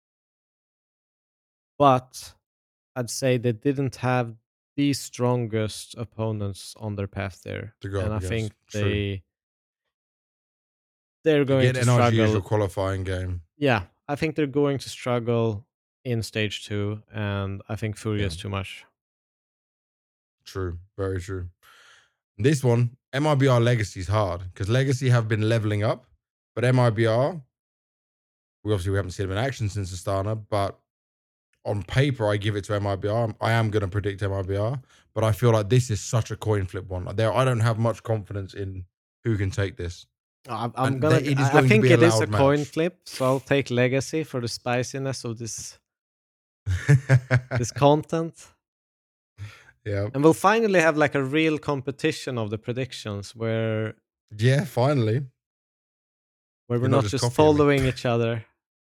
But I'd say they didn't have the strongest opponents on their path there. And I think they're going to NRG struggle. Is your qualifying game. Yeah, I think they're going to struggle in stage 2, and I think Furia is too much. True, very true. This one, MIBR Legacy is hard because Legacy have been leveling up, but MIBR, we haven't seen them in action since Astana, but on paper, I give it to MIBR. I am going to predict MIBR, but I feel like this is such a coin flip one. I don't have much confidence in who can take this. I think it is a coin flip, so I'll take Legacy for the spiciness of this this content. Yeah. And we'll finally have like a real competition of the predictions where finally. Where we're not just following each other.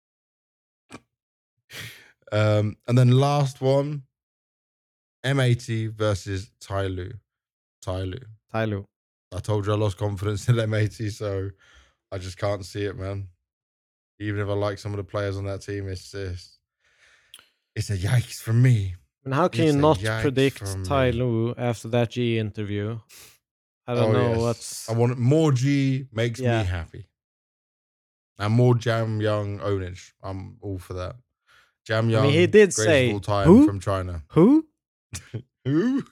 And then last one, M80 versus Tyloo. I told you I lost confidence in M80, so I just can't see it, man. Even if I like some of the players on that team, it's a yikes for me. And how can you not predict Tyloo after that G interview? I don't know what's... I want more G makes me happy. And more Jam Young ownage. I'm all for that. Jam Young, he did say, of all time from China. Who? Who?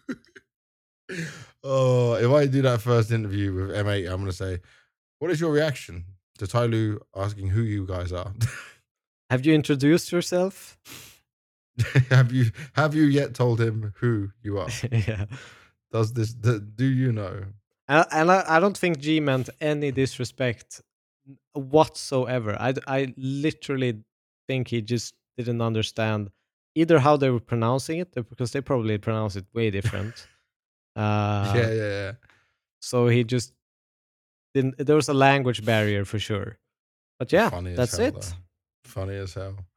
Oh, if I do that first interview with M8, I'm going to say, what is your reaction to Tyloo asking who you guys are? Have you introduced yourself? Have you yet told him who you are? Yeah. Do you know? And I don't think G meant any disrespect whatsoever. I literally think he just didn't understand either how they were pronouncing it, because they probably pronounce it way different. Yeah. So he just didn't. There was a language barrier for sure. But yeah, that's it. Funny as hell.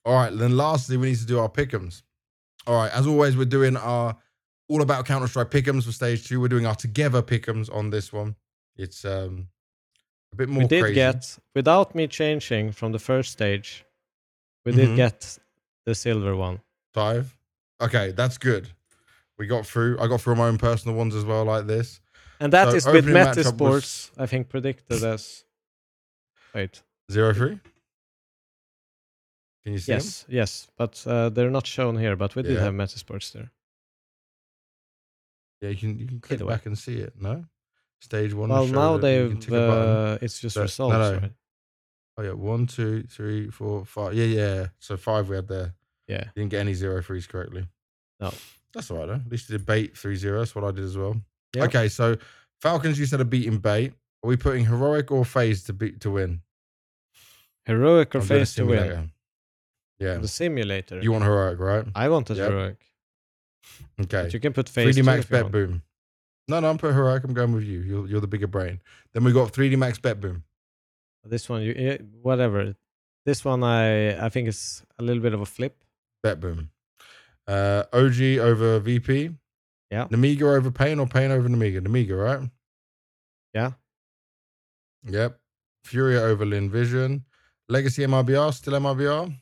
All right, then lastly, we need to do our pick'ems. All right, as always, we're doing our all about Counter-Strike pick'ems for stage 2. We're doing our together pick'ems on this one. It's a bit more We did crazy. get, without me changing from the first stage, we did get the silver one. 5. Okay, that's good. We got through. I got through my own personal ones as well, like this. And that So is with opening matchup was- Metasports, I think, predicted as... Wait. 0-3? Can you see them? Yes, but they're not shown here, but we did Yeah. have Metasports there. Yeah, you can click Either way. back and see it. No, stage 1. Well, showed now it. You can they've... tick a button. it's just No, results, no. right? Oh yeah, 1, 2, 3, 4, 5. Yeah. So 5 we had there. Yeah. Didn't get any 0-3s correctly. No. That's all right though. At least you did bait 3-0. That's what I did as well. Yeah. Okay, so Falcons, you said are beating bait. Are we putting heroic or phase to win? Heroic or I'm doing a phase to win? simulator. Yeah. The simulator. You want heroic, right? I wanted Yep. heroic. Okay. But you can put phase 3D too Max if you Bet want. Boom. No, I'm putting heroic. I'm going with you. You're the bigger brain. Then we got 3D Max Bet Boom. This one, whatever. This one, I think is a little bit of a flip. Bet Boom. OG over VP. Yeah. Namiga over Pain or Pain over Namiga? Namiga, right? Yeah. Yep. Furia over Lin Vision. Legacy MRBR, still MRBR.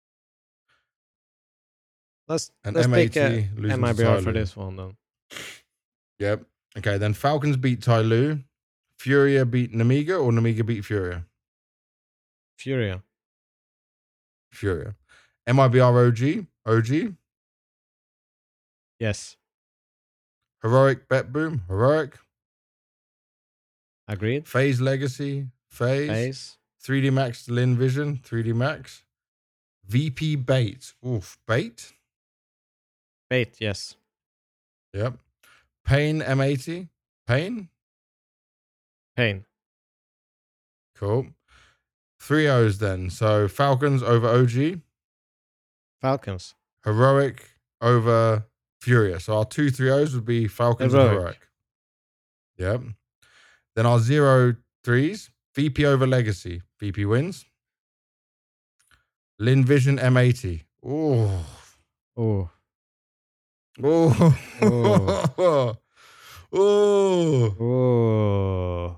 Let's And pick M80 losing to MIBR Ty for Lu. this one then. Yep. Okay, then Falcons beat Ty Lu. Furia beat Namiga or Namiga beat Furia? Furia. Furia. MIBR OG. Yes. Heroic Bet Boom. Heroic. Agreed. FaZe Legacy. FaZe. 3D Max Lin Vision. 3D Max. VP Bait. Oof. Bait. Bait, yes. Yep. Pain M80. Pain. Pain. Cool. 3 O's then. So Falcons over OG. Falcons. Heroic over Furia. So our 2 3-0s would be Falcons and Heroic. Yep. Then our 0-3s, VP over Legacy. VP wins. Lin Vision M80. Oh. Oh. Oh. Oh. Oh. Oh.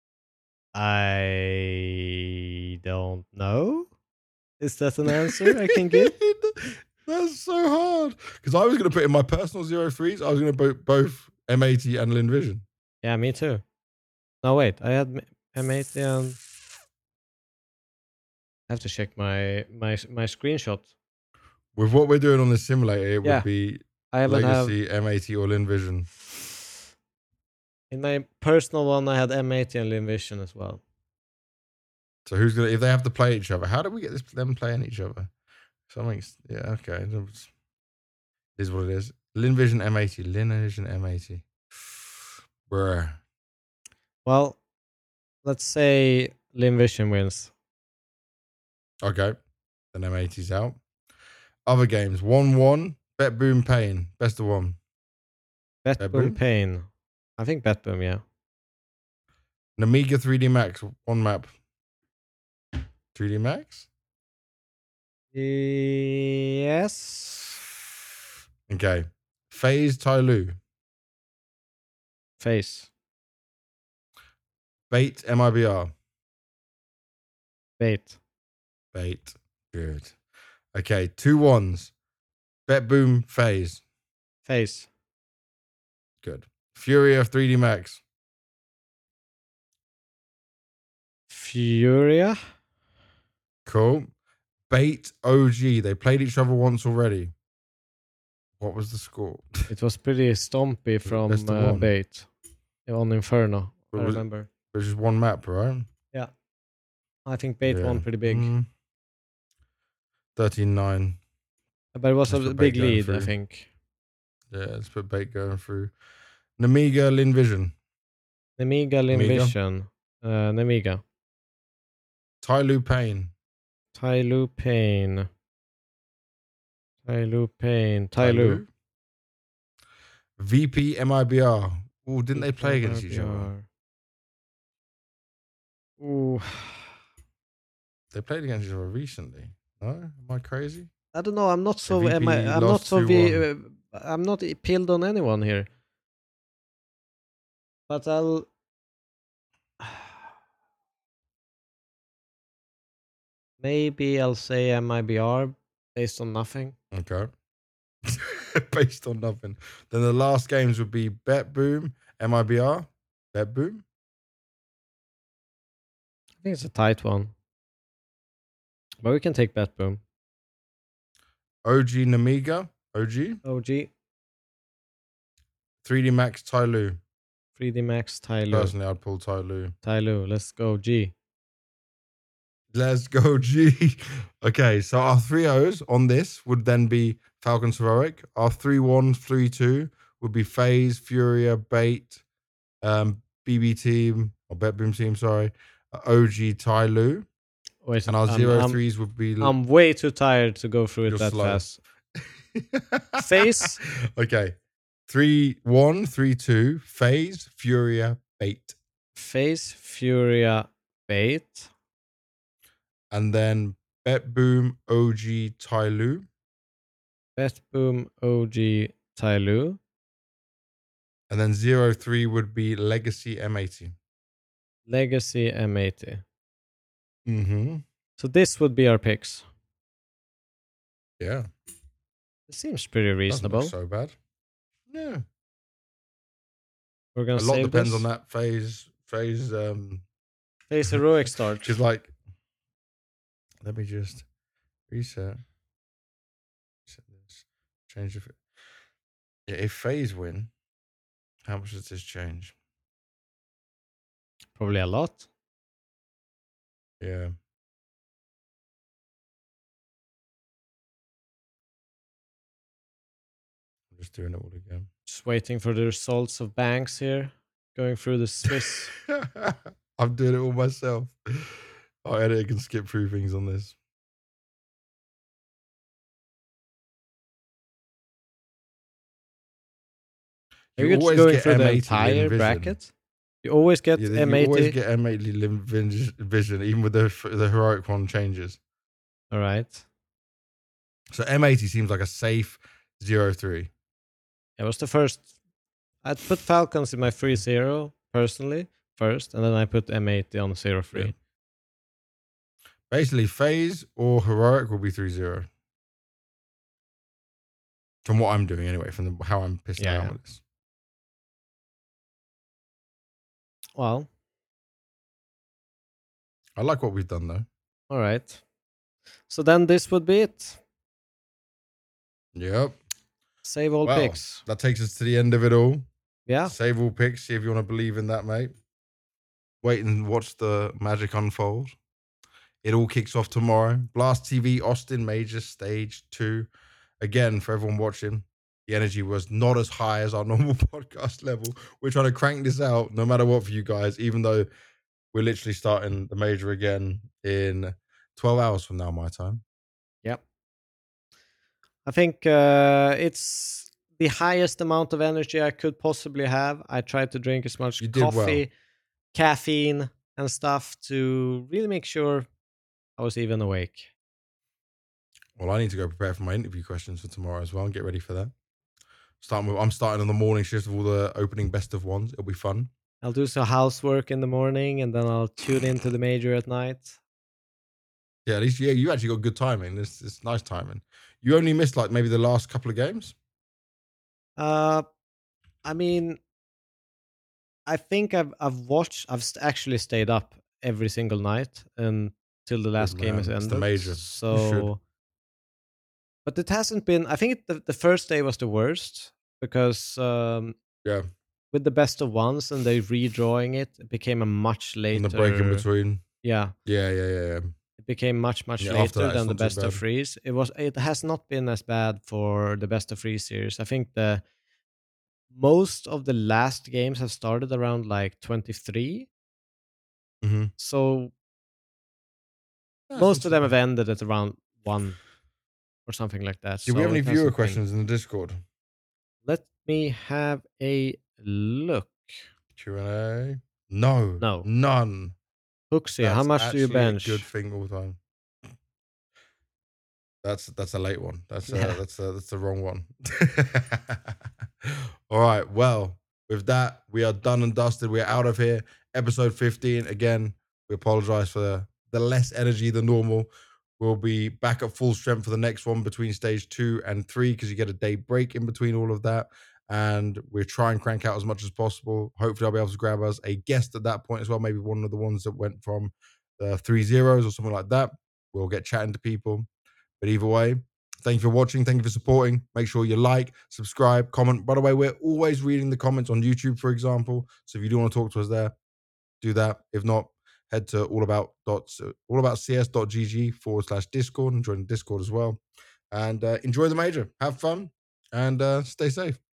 I don't know. Is that an answer I can give? That's so hard. Because I was going to put in my personal 0-3s. I was going to put both M80 and Lin Vision. Yeah, me too. No, wait. I had M80 and... I have to check my screenshot. With what we're doing on this simulator, it would be I Legacy, M80 or Lin Vision. In my personal one, I had M80 and Lin Vision as well. So who's gonna, if they have to play each other, how do we get them playing each other? Something's, yeah, okay. It is what it is. Lin Vision M80. Lin Vision M80. Bruh. Well, let's say Lin Vision wins. Okay. Then M80's out. Other games. 1-1. Bet Boom Pain. Best of 1. Bet Bet Boom Boom? Pain. I think Bet Boom, yeah. Namiga 3D Max. 1 map. 3D Max? Yes. Okay. FaZe Ty Lu. Face. Bait MIBR. Bait. Bait. Good. Okay. 2 1s. Bet Boom FaZe. Face. Good. Furia 3D Max. Furia. Cool. Bait OG. They played each other once already. What was the score? It was pretty stompy from Best of 1. Bait on Inferno. I Was it- remember. It was just 1 map, right? Yeah. I think Bait won pretty big. 13-9. But it was Let's a put big Bait going lead, I through. think. Yeah, let's put Bait going through. Namiga Lin Vision. Namiga, Lin Namiga. Vision. Namiga. Ty Lu Pain. Tai Lu Pain. Tai Lu Pain. Tai Lu. VP MIBR. Oh, didn't they play against each other? Ooh. They played against each other recently. No? Am I crazy? I don't know. I'm not Okay, so. Am I? VP I'm not lost so. 2-1. I'm not pilled on anyone here. But I'll. Maybe I'll say MIBR based on nothing. Okay. Based on nothing. Then the last games would be Bet Boom, MIBR, Bet Boom, I think it's a tight one. But we can take Bet Boom. OG Namiga, OG, OG, 3D Max Tyloo. 3D Max, Tyloo. Personally, I'd pull Tyloo. Tyloo, let's go G. Let's go G. Okay, so our 3 O's on this would then be Falcons Heroic. Our 3-1, 3-2 would be FaZe, Furia, Bait, BB Team, or Bet Boom Team, sorry, OG Tyloo. Wait, And our 0-3s would be... I'm way too tired to go through it You're that slow. fast. FaZe. Okay. 3-1, 3-2, FaZe, Furia, Bait. FaZe, Furia, Bait. And then Bet Boom, OG Tyloo. Bet Boom, OG Tyloo. And then 0-3 would be Legacy M80. Legacy M80. Mm-hmm. So this would be our picks. Yeah. It seems pretty reasonable. Doesn't look so bad. Yeah. We're gonna A lot save depends this. on that FaZe FaZe heroic start. Because like, let me just reset this. Change the... Yeah, if FaZe win, how much does this change? Probably a lot. Yeah. I'm just doing it all again. Just waiting for the results of banks here. Going through the Swiss. I'm doing it all myself. Our editor can skip through things on this. Are You you always going get through the M80 entire Lim Vision. bracket? You always get Yeah, M80. you always get M80 Lim Vision, even with the heroic one changes. All right. So M80 seems like a safe 0-3. It was the first. I'd put Falcons in my 3-0 personally first, and then I put M80 on 0-3. Yeah. Basically, FaZe or heroic will be 3-0. From what I'm doing anyway, from how I'm pissing around with this. Well, I like what we've done though. all right. So then this would be it. Yep. Save all picks. That takes us to the end of it all. Yeah. Save all picks. See if you want to believe in that, mate. Wait and watch the magic unfold. It all kicks off tomorrow. Blast TV, Austin Major, Stage 2. Again, for everyone watching, the energy was not as high as our normal podcast level. We're trying to crank this out no matter what for you guys, even though we're literally starting the major again in 12 hours from now, my time. Yep. I think it's the highest amount of energy I could possibly have. I tried to drink as much coffee, caffeine, and stuff to really make sure I was even awake. Well, I need to go prepare for my interview questions for tomorrow as well and get ready for that. I'm starting on the morning shift of all the opening best of ones. It'll be fun. I'll do some housework in the morning and then I'll tune into the major at night. Yeah, at least you actually got good timing. It's nice timing. You only missed like maybe the last couple of games. I mean, I think I've actually stayed up every single night until the last game is ended. It's the major. So, but it hasn't been. I think the first day was the worst because with the best of ones and they redrawing it, it became a much later. And the break in between. Yeah. Yeah. It became much later than the best of threes. It has not been as bad for the best of three series. I think most of the last games have started around like 23. Mm-hmm. So most of them have ended at around 1 or something like that. Do we have any viewer questions in the Discord? Let me have a look. Q&A? No. None. Hooksy, how much do you bench? A good thing all the time. That's a late one. Yeah. That's the wrong one. All right. Well, with that, we are done and dusted. We're out of here. Episode 15. Again, we apologize for the less energy than normal. We'll be back at full strength for the next one between stage 2 and 3 because you get a day break in between all of that. And we'll try and crank out as much as possible. Hopefully, I'll be able to grab us a guest at that point as well. Maybe one of the ones that went from the 3 zeros or something like that. We'll get chatting to people. But either way, thank you for watching. Thank you for supporting. Make sure you like, subscribe, comment. By the way, we're always reading the comments on YouTube, for example. So if you do want to talk to us there, do that. If not, head to allaboutcs.gg/Discord and join the Discord as well. And enjoy the major. Have fun and stay safe.